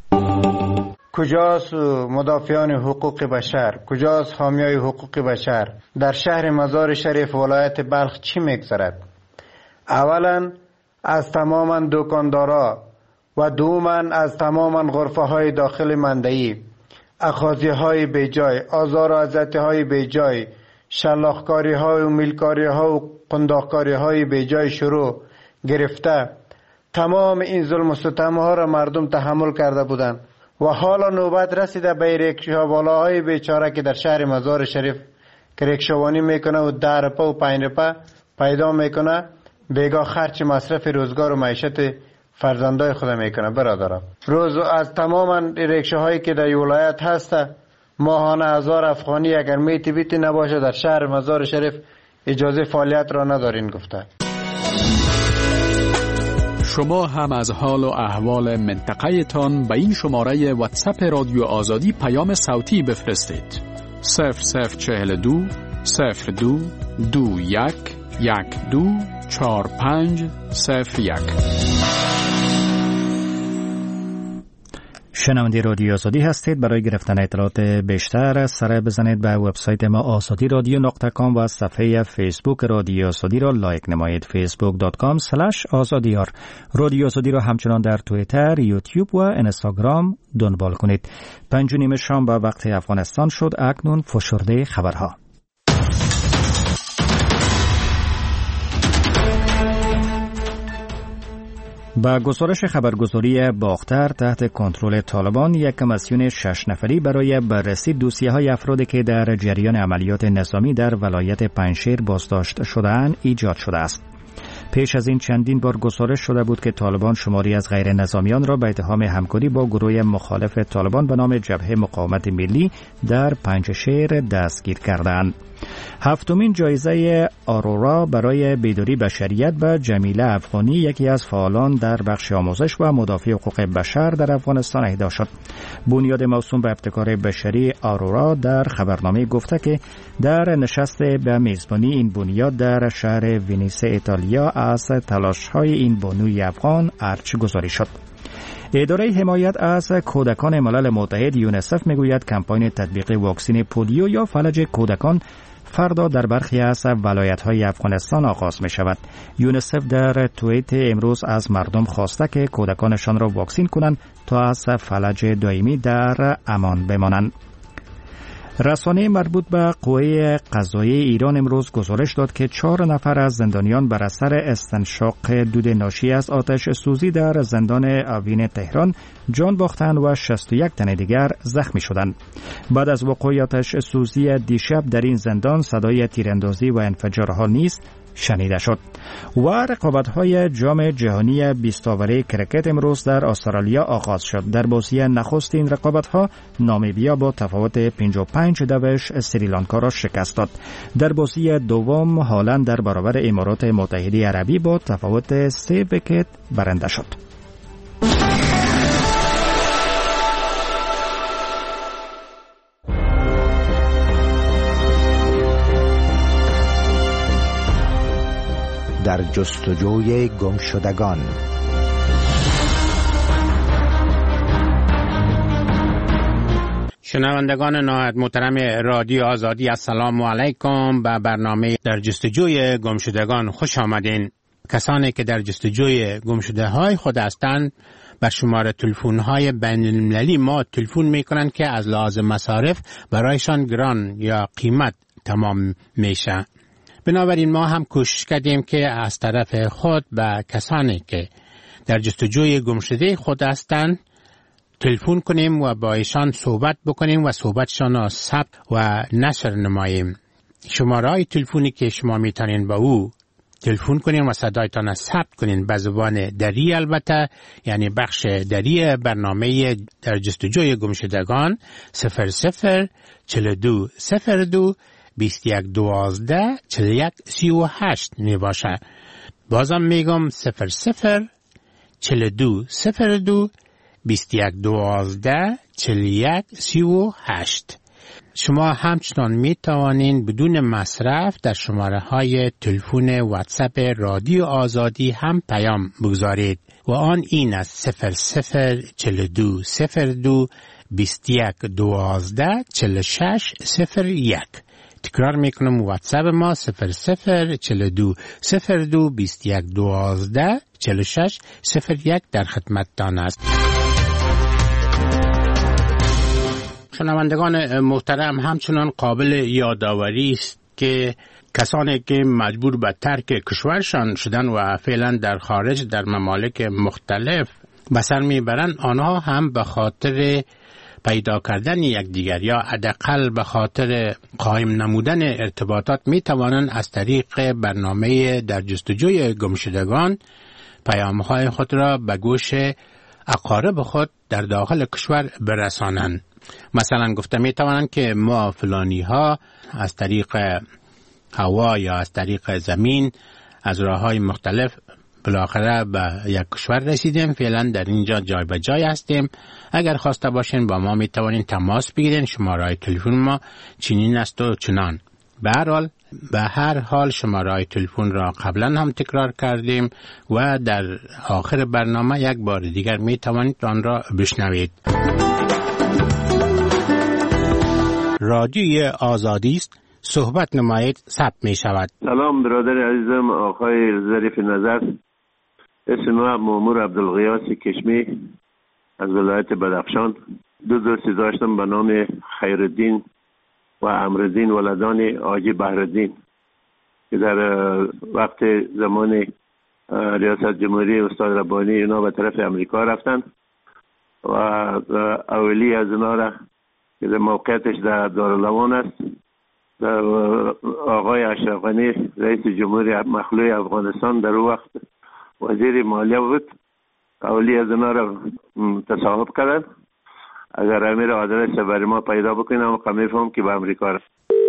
کجاست مدافعان حقوق بشر؟ کجاست حامیای حقوق بشر؟ در شهر مزار شریف ولایت بلخ چی میگذرد؟ اولا از تماما دکاندارا و دوما از تماما غرفه های داخل مندهی اخاذی های بیجای، آزار و اذیت های بیجای، شلاخکاری های و میلکاری ها و قنداقکاری های بیجای شروع گرفته تمام این ظلم و ستم ها را مردم تحمل کرده بودند و حالا نوبت رسیده به ریکشاوالاهای بیچاره که در شهر مزار شریف که ریکشاوانی میکنه و ده روپه و پنج روپه پیدا میکنه، بیگاه خرچ مصرف روزگار و معیشت فرزندای خود میکنه. برادرم روز از تماما ریکشاهایی که در ولایت هست ماهانه هزار افغانی اگر میتی بیتی نباشه در شهر مزار شریف اجازه فعالیت را ندارین گفته. شما هم از حال و احوال منطقه تان به این شماره واتساپ رادیو آزادی پیام صوتی بفرستید. صفر صفر چهل دو صفر دو دو یک یک دو چهار پنج صفر یک. شنونده رادیو آزادی هستید. برای گرفتن اطلاعات بیشتر سر بزنید به وبسایت ما آزادی رادیو نقطه کام و صفحه فیسبوک رادیو آزادی را لایک نمایید. فیسبوک دات کام اسلش آزادیار. رادیو آزادی را همچنان در توییتر، یوتیوب و اینستاگرام دنبال کنید. پنج و نیم شام به وقت افغانستان شد. اکنون فشرده خبرها. با گزارش خبرگزاری باختر تحت کنترل طالبان یک کمیسیون شش نفری برای بررسی دوسیه‌های افرادی که در جریان عملیات نظامی در ولایت پنجشیر بازداشت شده‌اند ایجاد شده است. پیش از این چندین بار گزارش شده بود که طالبان شماری از غیر نظامیان را به اتهام همکاری با گروه مخالف طالبان به نام جبهه مقاومت ملی در پنجشیر دستگیر کردند. هفتمین جایزه آرورا برای بیداری بشریت به جمیله افغانی، یکی از فعالان در بخش آموزش و مدافع حقوق بشر در افغانستان، اهدا شد. بنیاد موسوم به ابتکار بشری آرورا در خبرنامه گفته که در نشست به میزبانی این بنیاد در شهر ونیس ایتالیا از تلاش‌های این بانوی افغان ارج گذاری شد. اداره حمایت از کودکان ملل متحد یونیسف میگوید کمپاین تطبیق واکسن پولیو یا فلج کودکان فردا در برخی از ولایت‌های افغانستان آغاز می شود. یونیسف در توییت امروز از مردم خواسته که کودکانشان را واکسین کنند تا از فلج دائمی در امان بمانند. رسانه مربوط به قوه قضاییه ایران امروز گزارش داد که چهار نفر از زندانیان بر اثر استنشاق دود ناشی از آتش سوزی در زندان آوین تهران جان باختند و شصت و یک تن دیگر زخمی شدند. بعد از وقوع آتش سوزی دیشب در این زندان صدای تیراندازی و انفجارها نیز شنیده شد. و رقابت‌های جام جهانی بیست اوره کرکت امروز در استرالیا آغاز شد. در بازی نخست این رقابت‌ها نامیبیا با تفاوت پنجاه و پنج دوش سریلانکا را شکست داد. در بازی دوم هالند در برابر امارات متحده عربی با تفاوت سه ویکت برنده شد. در جستجوی گمشدگان. شنوندگان نهایت محترم رادیو آزادی، السلام علیکم. به برنامه در جستجوی گمشدگان خوش آمدین. کسانی که در جستجوی گمشده های خود هستند به شماره تلفن های بین المللی ما تلفن می کنند که از لحاظ مصارف برایشان گران یا قیمت تمام میشه. بنابراین ما هم کوشش کردیم که از طرف خود به کسانی که در جستجوی گمشده خود هستند تلفن کنیم و با ایشان صحبت بکنیم و صحبتشان را ثبت و نشر نماییم. شماره های تلفنی که شما میتونین با او تلفن کنین و صدایتان را ثبت کنین به زبان دری، البته یعنی بخش دری برنامه در جستجوی گمشدگان صفر صفر چهل دو صفر دو بیست یک دوازده چهل یک سی و هشت می باشه. بازم میگم صفر صفر چهل دو صفر دو بیست یک دوازده چهل یک سی و هشت. شما همچنان می توانین بدون مصرف در شماره های تلفن واتساپ رادیو آزادی هم پیام بگذارید و آن این است صفر صفر چهل دو صفر دو بیست یک دوازده چهل شش صفر یک. تکرار میکنم واتساپ ما صفر صفر چهل دو صفر دو بیست یک دوازده چهل شش صفر یک در خدمتتان است. شنوندگان محترم، همچنان قابل یادآوری است که کسانی که مجبور به ترک کشورشان شدن و فعلا در خارج در ممالک مختلف به سر میبرند، آنها هم به خاطر پیدا کردن یکدیگر یا حداقل به خاطر قائم نمودن ارتباطات می توانند از طریق برنامه در جستجوی گمشدگان پیام‌های خود را به گوش اقارب خود در داخل کشور برسانند. مثلا گفته می توانند که ما فلانی ها از طریق هوا یا از طریق زمین از راه‌های مختلف بالاخره به یک کشور رسیدیم، فعلا در اینجا جای به جای هستیم. اگر خواسته باشین با ما می توانین تماس بگیرین. شماره تلفن ما چنین است و چنان. به هر حال به هر حال شماره تلفن را قبلا هم تکرار کردیم و در آخر برنامه یک بار دیگر می توانید آن را بشنوید. رادیوی آزادی است، صحبت نمایید، ثبت می شود. سلام برادر عزیزم، آقای ظریف نظر. اسم ما مامور عبدالغیاث کشمی از ولایت بدخشان. دو دوستی داشتم به نام خیرالدین و امرالدین ولدان حاجی بهرالدین که در وقت زمان ریاست جمهوری استاد ربانی اینا به طرف امریکا رفتن و اولی از اینا را که در موقعیتش در دارالعوان است در آقای اشرف غنی رئیس جمهوری مخلوع افغانستان در اون وقت وزیر مالیه بود. اولی از اینا را تصاحب کردن. اگر امیر آدرس برای ما پیدا بکنم و میفهم که به امریکا رفت.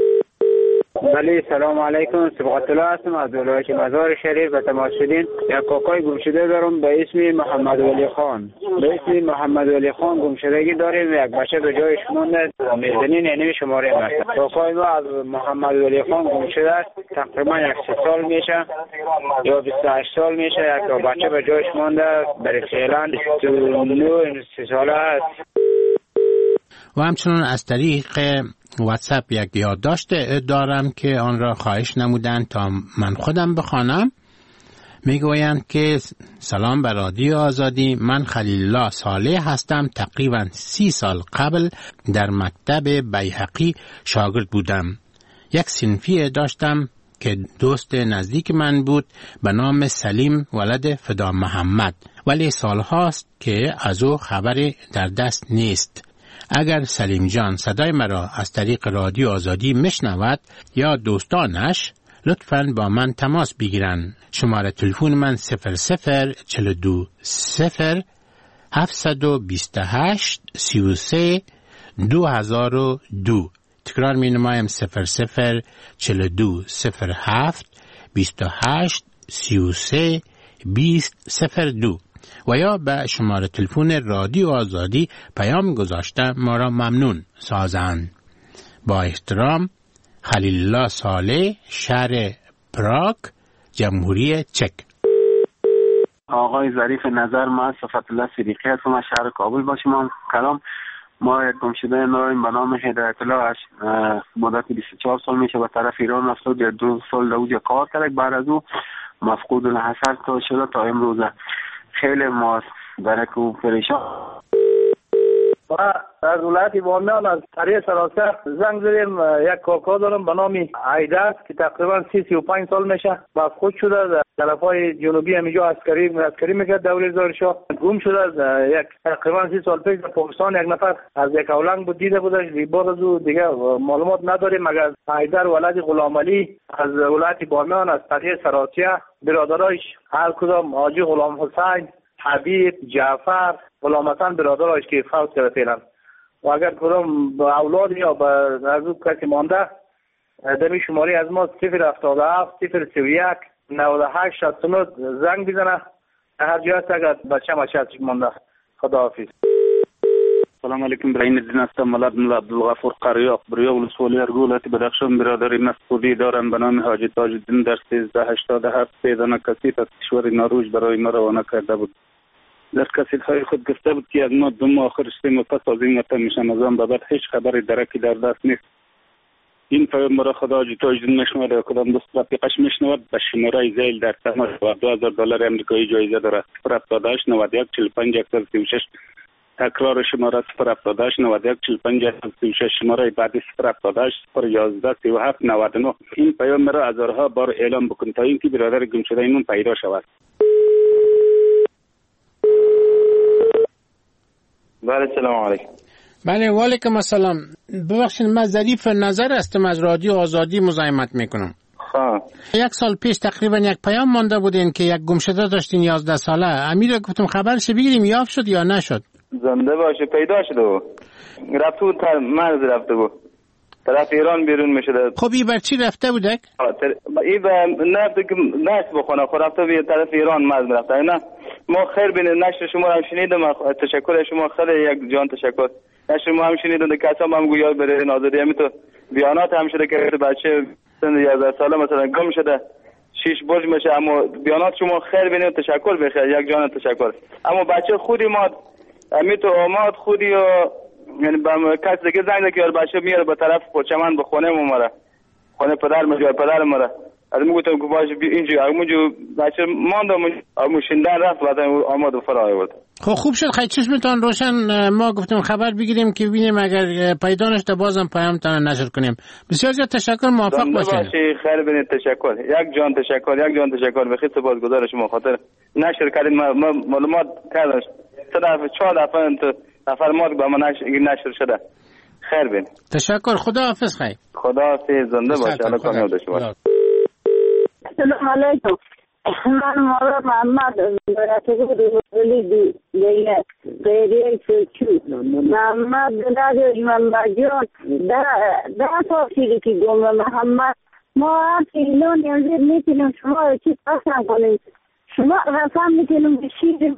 بله سلام علیکم، صبغت الله هستم از ولایت مزار شریف و تماس شدین. یک کاکای گمشده دارم به اسم محمد ولی خان. به اسم محمد ولی خان گمشدگی داریم. یک بچه به جایش مونده، میزنین یعنی شماره است. کاکای ما از محمد ولی خان گمشده است، تقریبا یک سه سال میشه یا بیست و هشت سال میشه. یک بچه به جایش مونده، برای فعلا بیست و نه سه ساله است. و همچنان از طریق واتساپ یک یادداشت دارم که آن را خواهش نمودند تا من خودم بخوانم. میگویند که سلام بر رادیو آزادی، من خلیل الله صالح هستم. تقریبا سی سال قبل در مکتب بیهقی شاگرد بودم. یک صنفی داشتم که دوست نزدیک من بود به نام سلیم ولد فدا محمد، ولی سالهاست که از او خبری در دست نیست. اگر سلیم جان صدای مرا از طریق رادیو آزادی میشنود یا دوستانش، لطفاً با من تماس بگیرن. شماره تلفن من صفر صفر چهل و دو صفر هفتصد و بیست و هشت سی و سه دو هزار و دو. تکرار می نمایم صفر صفر چهل و دو صفر هفت بیست و هشت سی و سه بیست صفر دو و یا به شماره تلفن رادیو آزادی پیام گذاشته ما را ممنون سازند. با احترام، خلیل الله صالح، شهر پراگ، جمهوری چک. آقای ظریف نظر، ما صفت الله صدیقی هستم از شهر کابل با شما کلام. ما یک گمشده داریم به نام هدایت الله، مدت بیست و چهار سال میشه به طرف ایران رفته. در دو سال در اونجا کار کرد، بعد از او مفقود الحصر تا شده تا امروزه. خیلی ما برای که پریشان و از ولایت بامیان از طریق سراسر زنگ زدیم. یک کاکا دارم به نام عیدر که تقریبا سی سی و پنج سال میشه مفقود شده. در طرفای جنوبی همیجا عسکری عسکری میکرد دوره زارشاه. گم شده. یک تقریبا سی سال پیش در پاکستان یک نفر از یک اولنگ بود دیده بودش. بعد از او دیگه معلومات نداریم مگر عیدر ولد غلام علی از ولایت بامیان از طریق سراسر. برادرایش هر کدام حاجی غلام حسین، حبیب، جعفر، غلام حسن برادرایش که فوت کرده فعلا. و اگر کدام اولاد یا به از او کسی مانده دمی شماری از ما صفر هفتاد و هفت صفر سی و یک نود و هشت شصت و نه زنگ بزنه. هر جای است اگر بچه مچه مانده. خداحافظ. سلام علیکم. برای الدین هستم. ملاد ملا عبدالغفور قریاق بریا ولسوالی ارگولت بدخشان. برادری مسعودی دارم به نام حاجی تاج الدین در سیزده هشتاد و هفت سیدان کثیف از کشور نروژ برای ما روانه کرده بود. در کسیدهای خود گفته بود که از ما دو ماه آخر شدیم و پس از این وطن میشم. از آن بعد هیچ خبری درکی در دست نیست. این پیام مرا خدا حاجی تاج الدین میشنود و کدام دوست رفیقش میشنود به شماره زیل در تماس و دو هزار دلار امریکایی جایزه دارد. صفر هفتاد و هشت نود و یک چهل و پنج صفر سی و شش. تکرار شماره صفر هفتاد و هشت نود و یک چهل و پنج صفر سی و شش. شماره بعدی صفر هفتاد و هشت صفر یازده سی و هفت نود و نه. این پیام مرا هزارها بار اعلام بکن تا اینکه برادر گم شده اینون پیدا شود. بله سلام علیکم. بله و علیکم السلام. ببخشید من ظریف نظر هستم از رادیو آزادی مزاحمت میکنم. خب یک سال پیش تقریبا یک پیام مانده بودین که یک گمشده داشتین یازده ساله. امیر گفتم خبرش بگیریم یافت شد یا نشد؟ زنده باشه پیدا شده بود. رفته بود تا مرز رفته بود. طرف ایران بیرون میشده. خب این بر چی رفته بودک؟ این به نفت نشت بخونه خود رفته به طرف ایران مز رفته. نه ما خیر بینید نشر شما هم شنیدم، تشکر شما خیلی یک جان تشکر. نشر ما هم شنیدم که کسا هم گویا برای ناظری همی تو بیانات هم شده که بچه سن یازده ساله مثلا گم شده شیش برج میشه، اما بیانات شما خیر بینید تشکر بخیر یک جان تشکر. اما بچه خودی ما امی تو آماد خودی و یعنی با کس دیگه زنگ که بچه میاره به طرف پوچمن به خونه مره خونه پدر مجا پدر مره از میگفتم که باشه اینجا همونجا بچه ماندم همون شیندن رفت بعد آماد و فرای بود. خب خوب شد خیلی چشمتان روشن. ما گفتم خبر بگیریم که ببینیم اگر پیدا نشده بازم پیامتان نشر کنیم. بسیار زیاد تشکر، موفق باشید. خیر بینید تشکر، یک جان تشکر، یک جان تشکر. بخیر سپاسگزار شما خاطر نشر کردین معلومات کردن. سه دفعه چهار دفعه نفر ما با من نشر شده. خیر بین. تشکر، خدا حافظ. خیر. خدا حافظ، زنده باشه. الله کامیاب داشته باشه. سلام علیکم. من مولا محمد براتو دولی دی دیگه دیگه چی محمد دادی محمد جان دا دا توصیلی که گم محمد ما فیلون یعنی میتونیم شما چی پسند کنیم شما رسام میتونیم بشید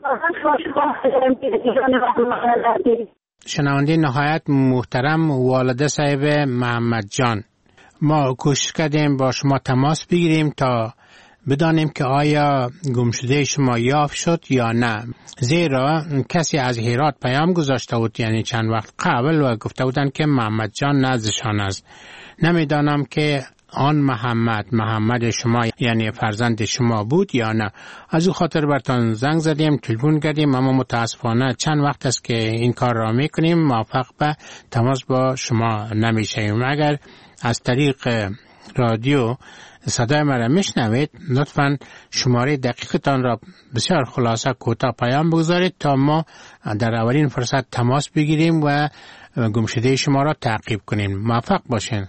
شنونده نهایت محترم والده صاحب محمد جان، ما کوشش کردیم با شما تماس بگیریم تا بدانیم که آیا گمشده شما یافت شد یا نه، زیرا کسی از هرات پیام گذاشته بود یعنی چند وقت قبل و گفته بودن که محمد جان نزدشان است. نمیدانم که آن محمد محمد شما یعنی فرزند شما بود یا نه. از او خاطر برتان زنگ زدیم، تلفن کردیم، اما متاسفانه چند وقت است که این کار را میکنیم موفق به تماس با شما نمیشیم. اگر از طریق رادیو صدای مرا میشنوید لطفاً شماره دقیقتان را بسیار خلاصه کوتاه پیام بگذارید تا ما در اولین فرصت تماس بگیریم و گمشده شما را تعقیب کنیم. موفق باشین.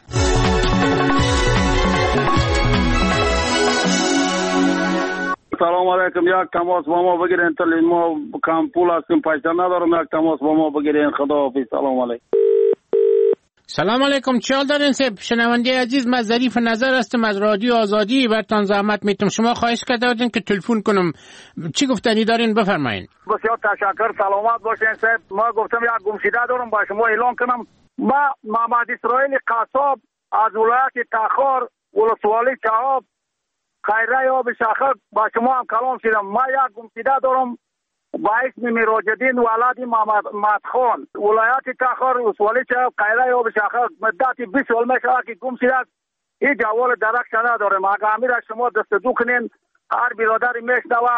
سلام علیکم. یک تماس با ما بگیرین تا ما کم پول هستیم پیسه ندارم، یک تماس با ما بگیرین. خدا حافظ. سلام علیکم. سلام علیکم. چه حال دارین سب؟ شنونده عزیز، من ظریف نظر هستم از رادیو آزادی. برتان زحمت میتم، شما خواهش کرده بودین که تلفن کنم، چی گفتنی دارین بفرمایین. بسیار تشکر، سلامت باشین سب. ما گفتم یک گمشده دارم با شما اعلان کنم. ما محمد اسرائیل قصاب از ولایت تخار ولسوالی چهاب خیره آب شاخه با شما هم کلام شدم. ما یک گمشده دارم با اسم میراجدین ولد محمد مدخان ولایت تخار ولسوالی چهاب خیره آب شاخه مدت بیست سال میشه که گم شده است. این جوال درک ندارم. اگر امیر شما دستگیر کنین هر برادری میشنوه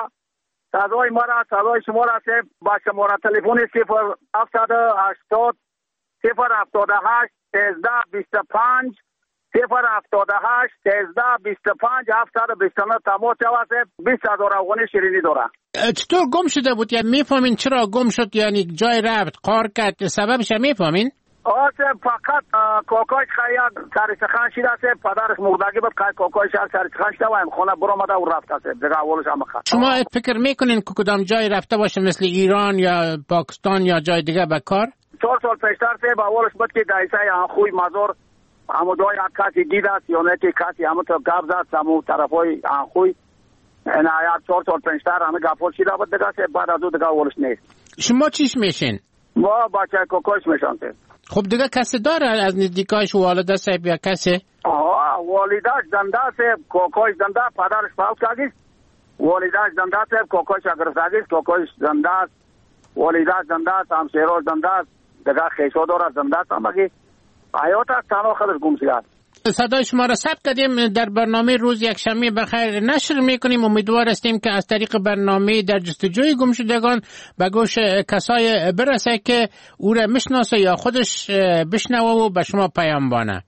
صدای ما را صدای شما را سه با شماره تلفن صفر هفتصد و هشتاد صفر هفتاد و هشت سیزده بیست و پنج صفر هفتاد و هشت سیزده بیست و پنج هفتصد و بیست و نه تماس شود. بیست هزار افغانی شیرینی داره. چطور گم شده بود؟ یعنی میفهمین چرا گم شد؟ یعنی جای رفت قار کرد سببش میفهمین؟ آسه فقط کوکایش خیلی سر سخن شده است. پدرش مردگی بود که کوکایش سر سخن شده و این خونه برآمده و رفته است. دیگه اولش هم خط. شما فکر میکنین که کدام جای رفته باشه مثل ایران یا پاکستان یا جای دیگه به کار؟ چهار سال پیشتر سه با اولش بود که دایسه خوی مزار همو دوی کسی دید است یا نه که کسی همو تو گپ زد همو طرفای خوی این آیات چهار سال پیشتر همه گپول شده بود دیگه. بعد از او دیگه اولش نیست. شما چیش میشین؟ ما بچه کوکایش میشن. خب دیگه کسی داره از نزدیکایش والده صاحب یا کسی؟ آه والدهش زنده صاحب کوکایش زنده پدرش فوت کرده. والدهش زنده صاحب کوکایش اگر زنده کوکایش زنده است. والدهش زنده است، همسایه‌اش زنده است، دیگه خیشو داره زنده است. مگه حیات است تنها خودش گم شده است. صدای شما را ثبت کردیم، در برنامه روز یکشنبه بخیر نشر میکنیم. امیدوار هستیم که از طریق برنامه در جستجوی گمشدگان به گوش کسای برسه که او را میشناسه یا خودش بشنوه و به شما پیام بانه.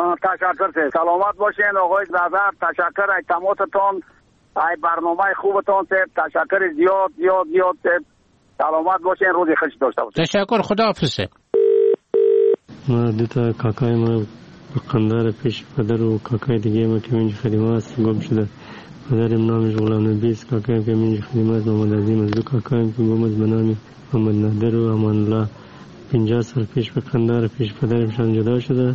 تشکر سه سلامت باشین آقای نظر. تشکر ای تماستون ای برنامه خوبتون سه. تشکر زیاد زیاد زیاد سه. سلامت باشین، روزی خوش داشته باشین. تشکر، خدا حافظ. ما دوتا کاکای ما قندار پیش پدر و کاکای دیگه ما که منج خدمات گم شده. پدرم نامش غلام نبی است، کاکایم که منج خدمات محمد عظیم است. دو کاکایم که گم از به نام محمد نادر و امان الله پنجاه سال پیش به قندار پیش پدرمشان جدا شده.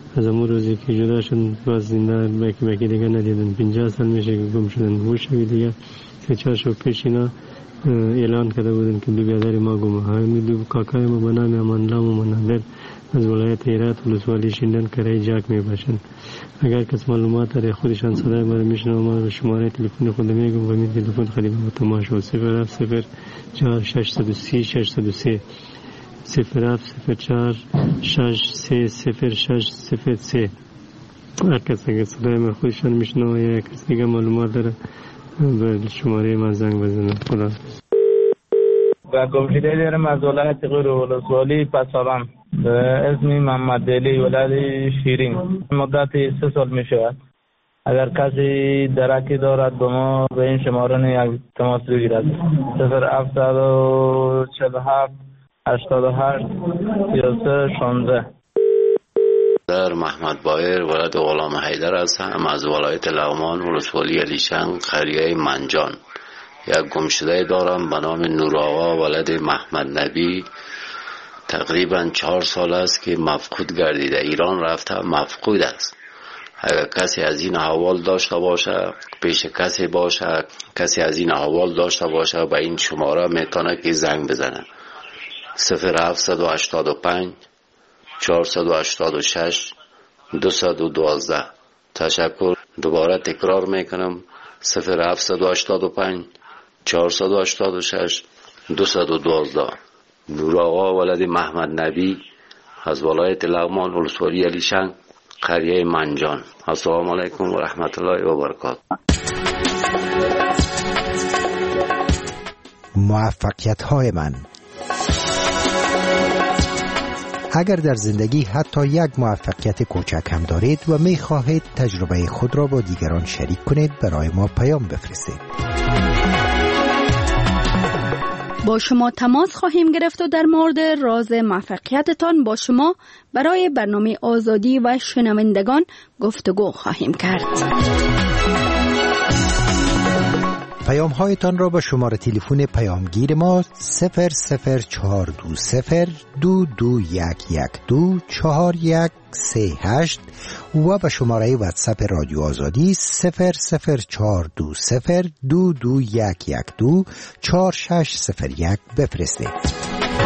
از امون روزی که جدا شدن باز زنده بکی بکی دیگه ندیدن. پنجاه سال میشه که گم شدن. وشوی دیگه سه چهار شو پیش اینا اعلان کرده بودن که دو برادر ما گم. همین دو کاکای ما به نام امان‌الله و منادر از ولایت هرات ولسوالی شیندن کرای جاک می باشند. اگر کس معلومات داره خودشان صدای ما رو میشنوه، ما به شماره تلفن خود میگم و می تلفن خدمت تماشا صفر هفت صفر چهار ششصد و سی ششصد و سه صفر هفت صفر چهار شش سه صفر شش صفر سه. هر کس اگر صدای ما خودشان میشنوه یا کس دیگه معلومات داره به شماره من زنگ بزنه. خدا و گمشده دارم از ولایت غور ولسوالی پسابم به اسم محمد علی ولد شیرین. مدت سه سال می شود. اگر کسی درکی دارد به ما به این شماره یک تماس بگیرد. صفر هفتصد و چهل و هفت هشتاد و هشت سی و سه شانزده. در محمد بایر ولد غلام حیدر هستم از ولایت لغمان ولسوالی علیشنگ قریه منجان. یک گمشده دارم به نام نور آقا ولد محمد نبی. تقریبا چهار سال است که مفقود گردیده. ایران رفته مفقود است. اگر کسی از این احوال داشته باشه، پیش کسی باشه، کسی از این احوال داشته باشه به این شماره میتونه که زنگ بزنه. صفر هفتصد و هشتاد و پنج چهارصد و هشتاد و شش دویست و دوازده. تشکر. دوباره تکرار میکنم. صفر هفتصد و هشتاد و پنج چهارصد و هشتاد و شش دویست و دوازده. نور آقا ولد محمد نبی از ولایت لغمان ولسوالی علیشنگ قریه منجان. السلام علیکم و رحمت الله و برکاته. موفقیت های من. اگر در زندگی حتی یک موفقیت کوچک هم دارید و می خواهید تجربه خود را با دیگران شریک کنید، برای ما پیام بفرستید. با شما تماس خواهیم گرفت و در مورد راز موفقیتتان با شما برای برنامه آزادی و شنوندگان گفتگو خواهیم کرد. پیام هایتان را به شماره تلفن پیامگیر ما صفر صفر چهار دو صفر دو دو یک یک دو چهار یک سه هشت و به شماره واتساپ رادیو آزادی صفر صفر چهار دو صفر دو دو یک یک دو چهار شش صفر یک بفرستید.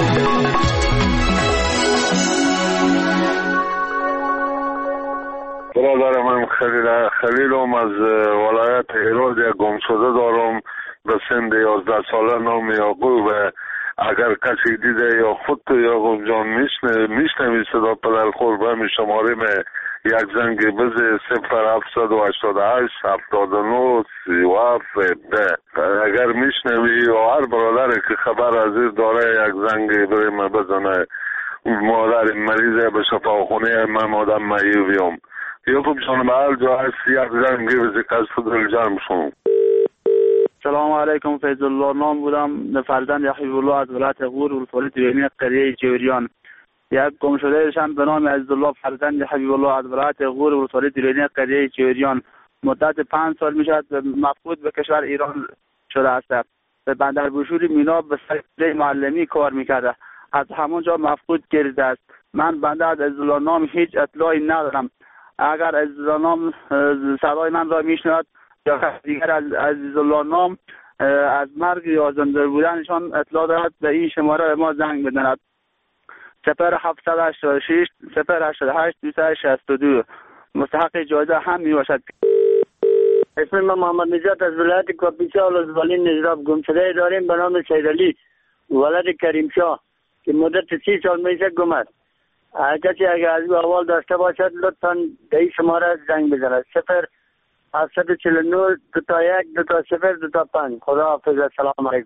برادر من خلیل خلیلم از ولایت هرات یک گمشده دارم به سن یازده ساله نام یعقوب. اگر کسی دیده یا خود تو یعقوب جان میشنوی صدا پدر خور به می شماره می یک زنگ بزه صفر هفتصد و هشتاد و هشت هفتاد و نه سی و هفت ده. اگر میشنوی یا هر برادر که خبر از این داره یک زنگ بریم بزنه. مادر مریضه به شفاخونه من آدم مایویم. یعقوب جان به هر جا هست یک زنگ بزه که از فضل جرم شون. سلام علیکم. فیض الله نام بودم. فرزند حبیب الله از ولایت غور ولسوالی دیرینی قریه جوریان. یک گمشده شم به نام عزیزالله فرزند حبیب الله از ولایت غور ولسوالی دیرینی قریه جوریان. مدت پنج سال میشد مفقود به کشور ایران شده است. به بندر بوشوری مینا به سر معلمی کار میکرده. از همونجا مفقود گردیده است. من بنده از عزیزالله نام هیچ اطلاعی ندارم. اگر عزیزالله نام صدای من را میشنود یا دیگر از عزیزالله نام از مرگ یا زنده بودنشان اطلاع دارد به این شماره ما زنگ بزند. صفر هفتصد و هشتاد و شش صفر هشتاد و هشت دویست و شصت و دو. مستحق جایزه هم می باشد. اسم من محمد نجات از ولایت کاپیسا ولسوالی نجراب. گمشده داریم به نام سیدعلی ولد کریم شاه که مدت سی سال میشه گم است. کسی اگر از او احوال داشته باشد لطفا به این شماره زنگ بزند. صفر هفتصد و چهل و نه دو تا یک دو تا صفر دو تا پنج. خدا حافظ. السلام علیکم.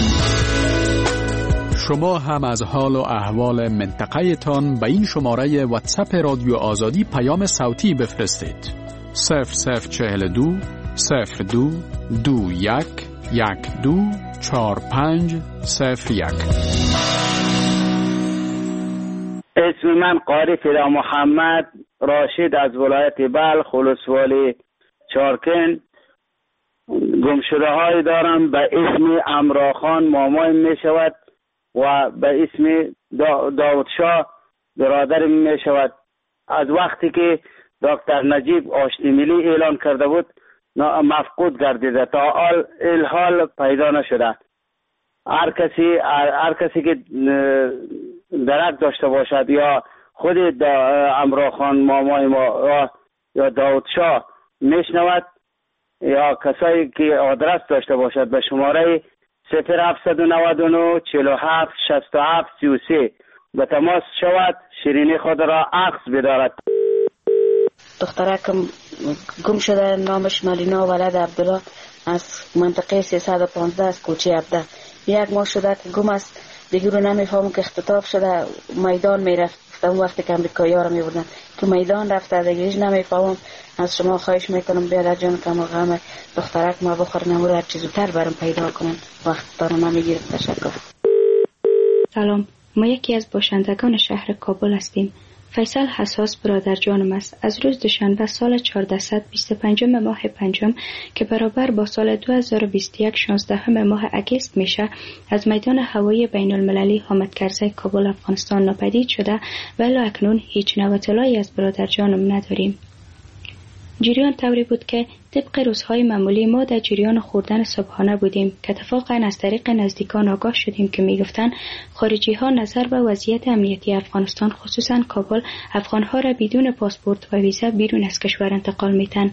شما هم از حال و احوال منطقه تان به این شماره واتساپ رادیو آزادی پیام صوتی بفرستید. صفر صفر چهل و دو صفر دو دو یک یک دو چهار پنج صفر یک. اسم من قاری فدا محمد راشد از ولایت بلخ ولسوالی چارکن. گمشده های دارم به اسم امراخان مامای می شود و به اسم دا داود شاه برادر می شود. از وقتی که دکتر نجیب آشتی ملی اعلان کرده بود مفقود گردیده، تا الحال پیدا نشده. هر کسی هر کسی که درک داشته باشد یا خود امرا خان مامای ما یا داود شاه میشنود یا کسایی که آدرس داشته باشد به شماره صفر هفتصد و نود و نه چهل و هفت شصت و هفت سی و سه به تماس شود، شیرینی خود را عکس بدارد. دخترکم گم شده، نامش مالینا ولد عبدالله از منطقه سیصد و پانزده از کوچه عبده. یک ماه شده که گم است، دیگه رو نمیفهمم که اختطاف شده میدان میرفت. اون وقتی که امریکایی ها رو میبردن تو میدان رفته، دیگه هیچ نمیفهمم. از شما خواهش میکنم بیادر جان که ما غم دخترک ما بخور نمور هر چیزو تر برام پیدا کنن، وقت دارم نمیگیرم. تشکر. سلام، ما یکی از باشندگان شهر کابل هستیم. فیصل حساس برادر جانم است. از روز دوشنبه سال چهاردهصد و بیست و پنجم ماه پنجم که برابر با سال دو هزار و بیست و یک شانزدهم ماه اگست میشه، از میدان هوایی بین المللی حامد کرزی کابل افغانستان ناپدید شده و الی اکنون هیچ نوع اطلاعی از برادر جانم نداریم. جریان طوری بود که طبق روزهای معمولی ما در جریان خوردن صبحانه بودیم که اتفاقا از طریق نزدیکان آگاه شدیم که میگفتند خارجی ها نظر به وضعیت امنیتی افغانستان خصوصا کابل افغانها را بدون پاسپورت و ویزا بیرون از کشور انتقال میتن.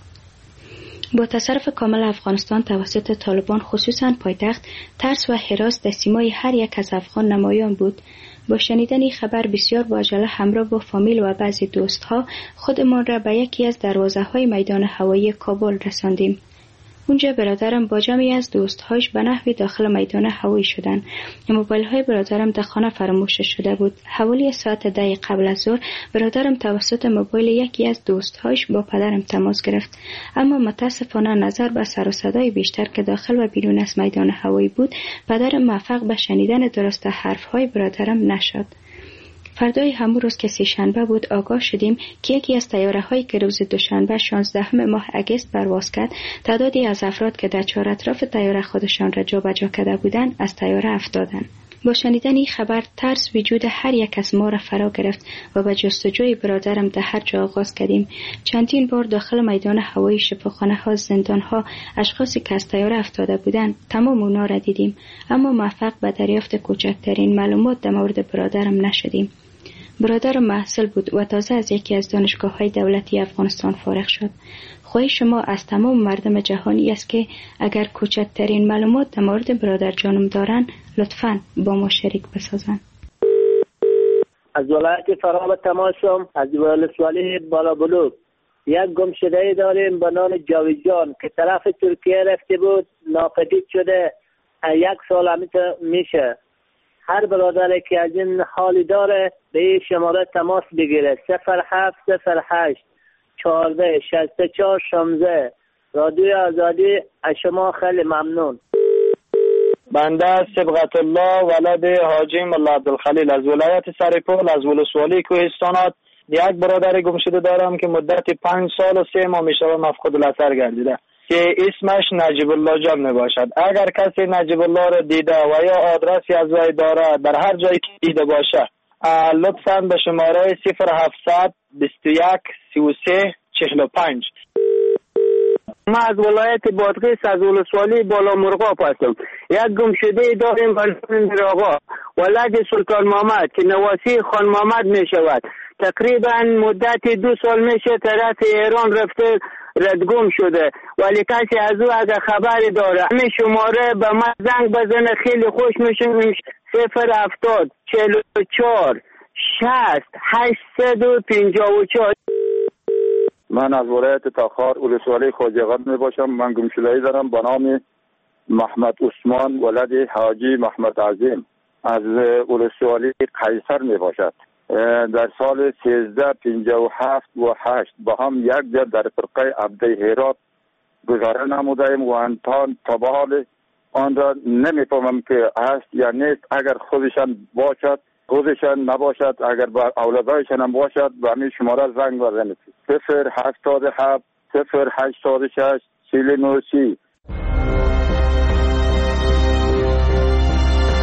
با تصرف کامل افغانستان توسط طالبان خصوصا پایتخت، ترس و هراس در سیمای هر یک از افغان نمایان بود. با شنیدن این خبر بسیار با عجله همراه با فامیل و بعضی دوستها خودمان را به یکی از دروازه های میدان هوایی کابل رساندیم. اونجا برادرم با جمعی از دوستهاش به نحوی داخل میدان هوایی شدند. موبایل های برادرم در خانه فراموش شده بود. حوالی ساعت ده قبل از ظهر برادرم توسط موبایل یکی از دوستهاش با پدرم تماس گرفت، اما متاسفانه نظر به سر و صدای بیشتر که داخل و بیرون از میدان هوایی بود، پدرم موفق به شنیدن درست حرف های برادرم نشد. فردای همون روز که سه‌شنبه بود آگاه شدیم که یکی از طیاره هایی که روز دوشنبه شانزدهم ماه اگست پرواز کرد، تعدادی از افراد که در چهار اطراف طیاره خودشان را جابجا کرده بودند از طیاره افتادند. با شنیدن این خبر ترس وجود هر یک از ما را فرا گرفت و به جستجوی برادرم در هر جا آغاز کردیم. چندین بار داخل میدان هوایی، شفاخانه ها، زندان ها، اشخاصی که از طیاره افتاده بودند تمام اونا را دیدیم، اما موفق به دریافت کوچکترین معلومات در مورد برادرم نشدیم. برادرم محصل بود و تازه از یکی از دانشگاه‌های دولتی افغانستان فارغ شد. خواهش شما از تمام مردم جهانی است که اگر کوچکترین معلومات در مورد برادر جانم دارن لطفاً با ما شریک بسازن. از ولایت فرا تماشام از ولسوالی بالابلوک یک گمشده داریم به نام جاویدجان که طرف ترکیه رفته بود، ناپدید شده، یک سال میشه. هر برادری که از این حالی داره به این شماره تماس بگیره. صفر هفت صفر هشت چهارده شصت و چهار شانزده. رادیوی آزادی از شما خیلی ممنون. بنده صبغت الله ولد حاجی ملا عبدالخلیل از ولایت سرپل از ولسوالی کوهستانات یک برادر گمشده دارم که مدت پنج سال و سه ماه میشه مفقود الاثر گردیده که اسمش نجیب الله جان می باشد. اگر کسی نجیب الله را دیده و یا آدرسی از وی داره در هر جایی که دیده باشه لطفاً به شماره صفر هفتصد بیست و یک سی و سه چهل و پنج. ما از ولایت بادغیس از ولسوالی بالا مرغاب هستم. یک گمشده داریم به آقا ولد سلطان محمد که نواسی خان محمد می شود. تقریبا مدت دو سال میشه طرف ایران رفته ردگم شده، ولی کسی از او اگر خبری داره همین شماره به من زنگ بزنه خیلی خوش میشه. صفر هفتاد چهل و چهار شصت هشتصد و پنجاه و چهار. من از ولایت تاخار ولسوالی خواجه می باشم. من گمشده‌ای دارم به نام محمد عثمان ولد حاجی محمد عظیم از ولسوالی قیصر می باشد. در سال سیزده پنجاه و هفت و هشت با هم یک جا در فرقه عبده هرات گذاره نمودیم و انتان تا به حال آن را نمیفهمم که هست یا نیست. اگر خودشان باشد خودشان نباشد، اگر با اولادایشان هم باشد به همین شماره زنگ بزنید. صفر هفتاد و هفت صفر هشتاد و شش چهل و نه سی.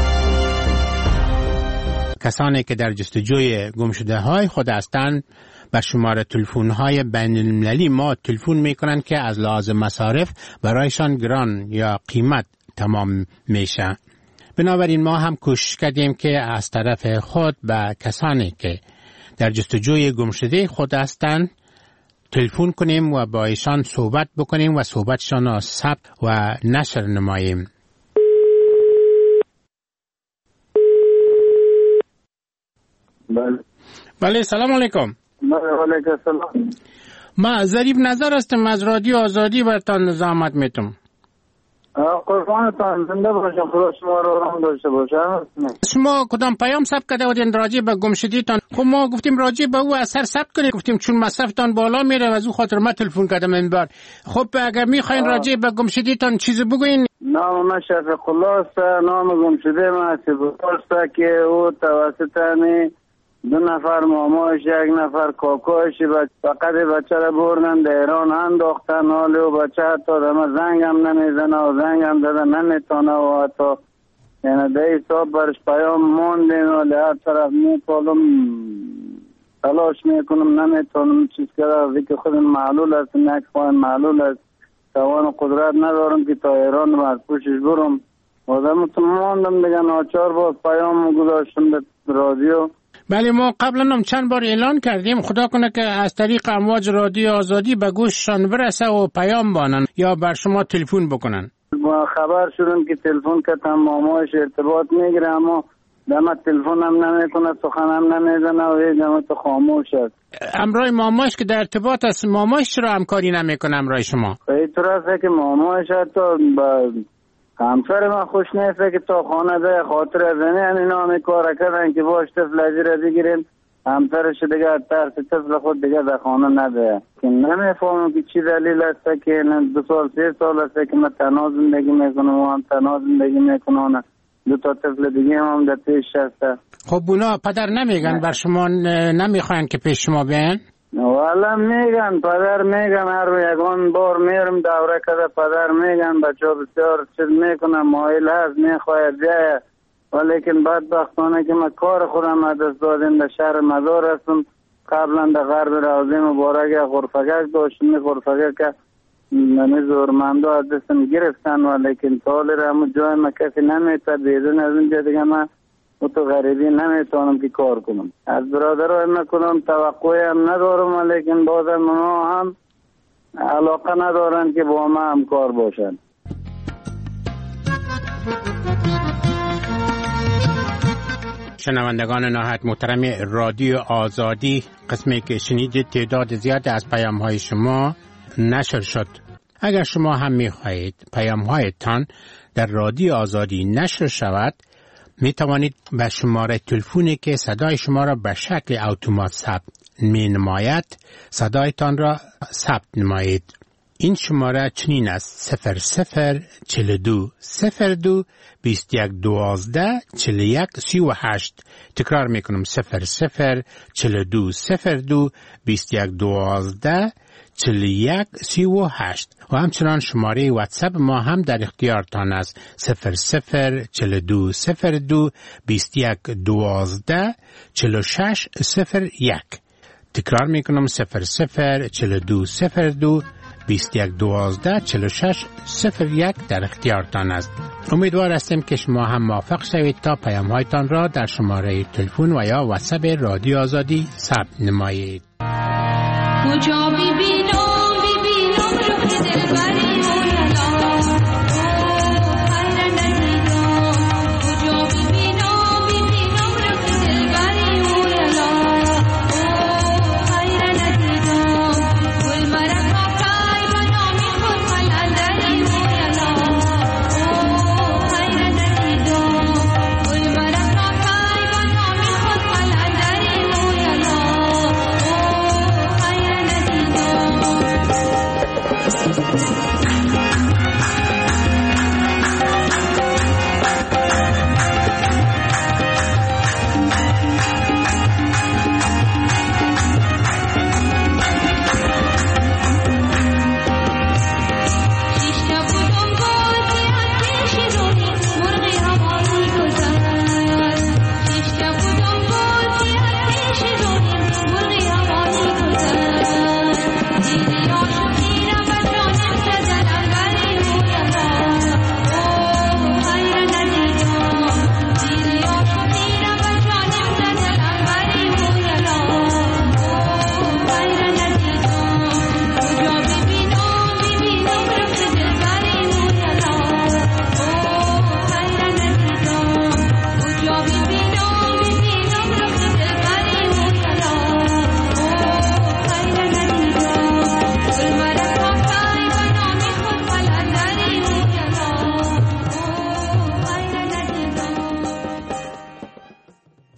کسانی که در جستجوی گمشده های خود هستند به شماره تلفن های بین المللی ما تلفن میکنن که از لحاظ مصارف برایشان گران یا قیمت تمام میشه. بنابراین ما هم کوشش کردیم که از طرف خود به کسانی که در جستجوی گمشده خود هستند تلفن کنیم و با ایشان صحبت بکنیم و صحبتشان را ثبت و نشر نماییم. بله بله سلام علیکم. بله علیکم السلام. ما ظریف نظر هستم از رادیو آزادی برتان زحمت میتم. قربانتان زنده باشم، خدا شما رو رحم داشته باشه. شما کدام پیام ثبت کرده بودین راجع به گمشدگیتان؟ خب ما گفتیم راجع به او اثر ثبت کنید، گفتیم چون مصرفتان بالا میره از او خاطر ما تلفن کردم این بار. خب اگر میخواین راجع به گمشدگیتان چیزی بگوین. نام من شفیق الله است. نام گمشده من است که او توسط می دو نفر ماماش یک نفر کاکاش فقط بچه را بردن در ایران انداختن. حالی و بچه حتی دمه زنگ هم نمیزنه و زنگ هم داده نمیتونه و حتی یعنی ده حساب برش پیام موندین و لحظ طرف میپالم تلاش میکنم نمیتونم چیز کرده که خود معلول است، یک خواهن معلول است، توان قدرت ندارم که تا ایران رو از پوشش برم و دمتون موندم دیگه. ناچار باز پیام گذاشتم به رادیو. بله ما قبلا هم چند بار اعلان کردیم، خدا کنه که از طریق امواج رادیو آزادی به گوششان برسه و پیام بانن یا بر شما تلفن بکنن. ما خبر شدم که تلفن کردم ماماش ارتباط میگیره اما دم تلفن هم نمیکنه، سخن هم نمیزنه و هیچ دم تو خاموش است. امرای ماماش که در ارتباط است، ماماش چرا همکاری نمیکنه امرای شما؟ به طرفه که ماماش حتی با همسر من خوش نیسته که تا خانه ده خاطر از این اینا می کار کردن که باش طفل اجیره بگیریم، همسرش دیگه ترس طفل خود دیگه در خانه نده. که نمیفهمم که چی دلیل است که دو سال سه سال است که من تنها زندگی میکنم و هم تنها زندگی میکنم، دو تا طفل دیگه هم در پیش هسته. خب اونا پدر نمیگن بر شما نمیخواین که پیش شما بیان؟ والا میگن پدر میگن، هر یکان بار میرم دوره کده پدر میگن بچه ها بسیار چیز میکنم مایل هست میخواید بیایه، ولیکن بدبختانه که من کار خودم از دست دادیم در شهر مزار هستم. قبلا در غرب روضه مبارک غرفگک داشتم، غرفگک که نمی زورمنده از دستم گرفتن ولیکن تالی را همون جای من کسی نمیتر بیدون از اینجا دیگه من و تو غریبی نمیتونم که کار کنم. از برادرای من کنم توقعی هم ندارم ولیکن بازم ما هم علاقه ندارن که با ما هم کار باشن. شنوندگان نهایت محترم رادیو آزادی، قسمی که شنیدید تعداد زیاد از پیام های شما نشر شد. اگر شما هم میخواهید پیام هایتان در رادیو آزادی نشر شود، می توانید به شماره تلفنی که صدای شما را به شکل اتومات ثبت می نماید صدایتان را ثبت نمایید. این شماره چنین است: صفر صفر چهل دو صفر دو بیست یک دوازده چهل یک سی و هشت. تکرار می کنم: صفر صفر چهل دو صفر دو بیست یک دوازده چهل یک سی و هشت. و همچنان شماره واتساپ ما هم در اختیارتان است: صفر صفر چهل دو صفر دو بیست یک دوازده چهل شش صفر یک. تکرار می کنم: صفر صفر چهل دو صفر دو بیست یک دوازده چهل شش صفر یک در اختیارتان است. امیدوار هستیم که شما هم موفق شوید تا پیام هایتان را در شماره تلفن و یا واتساپ رادیو آزادی ثبت نمایید. کجا ببینم ببینم رخ دلبری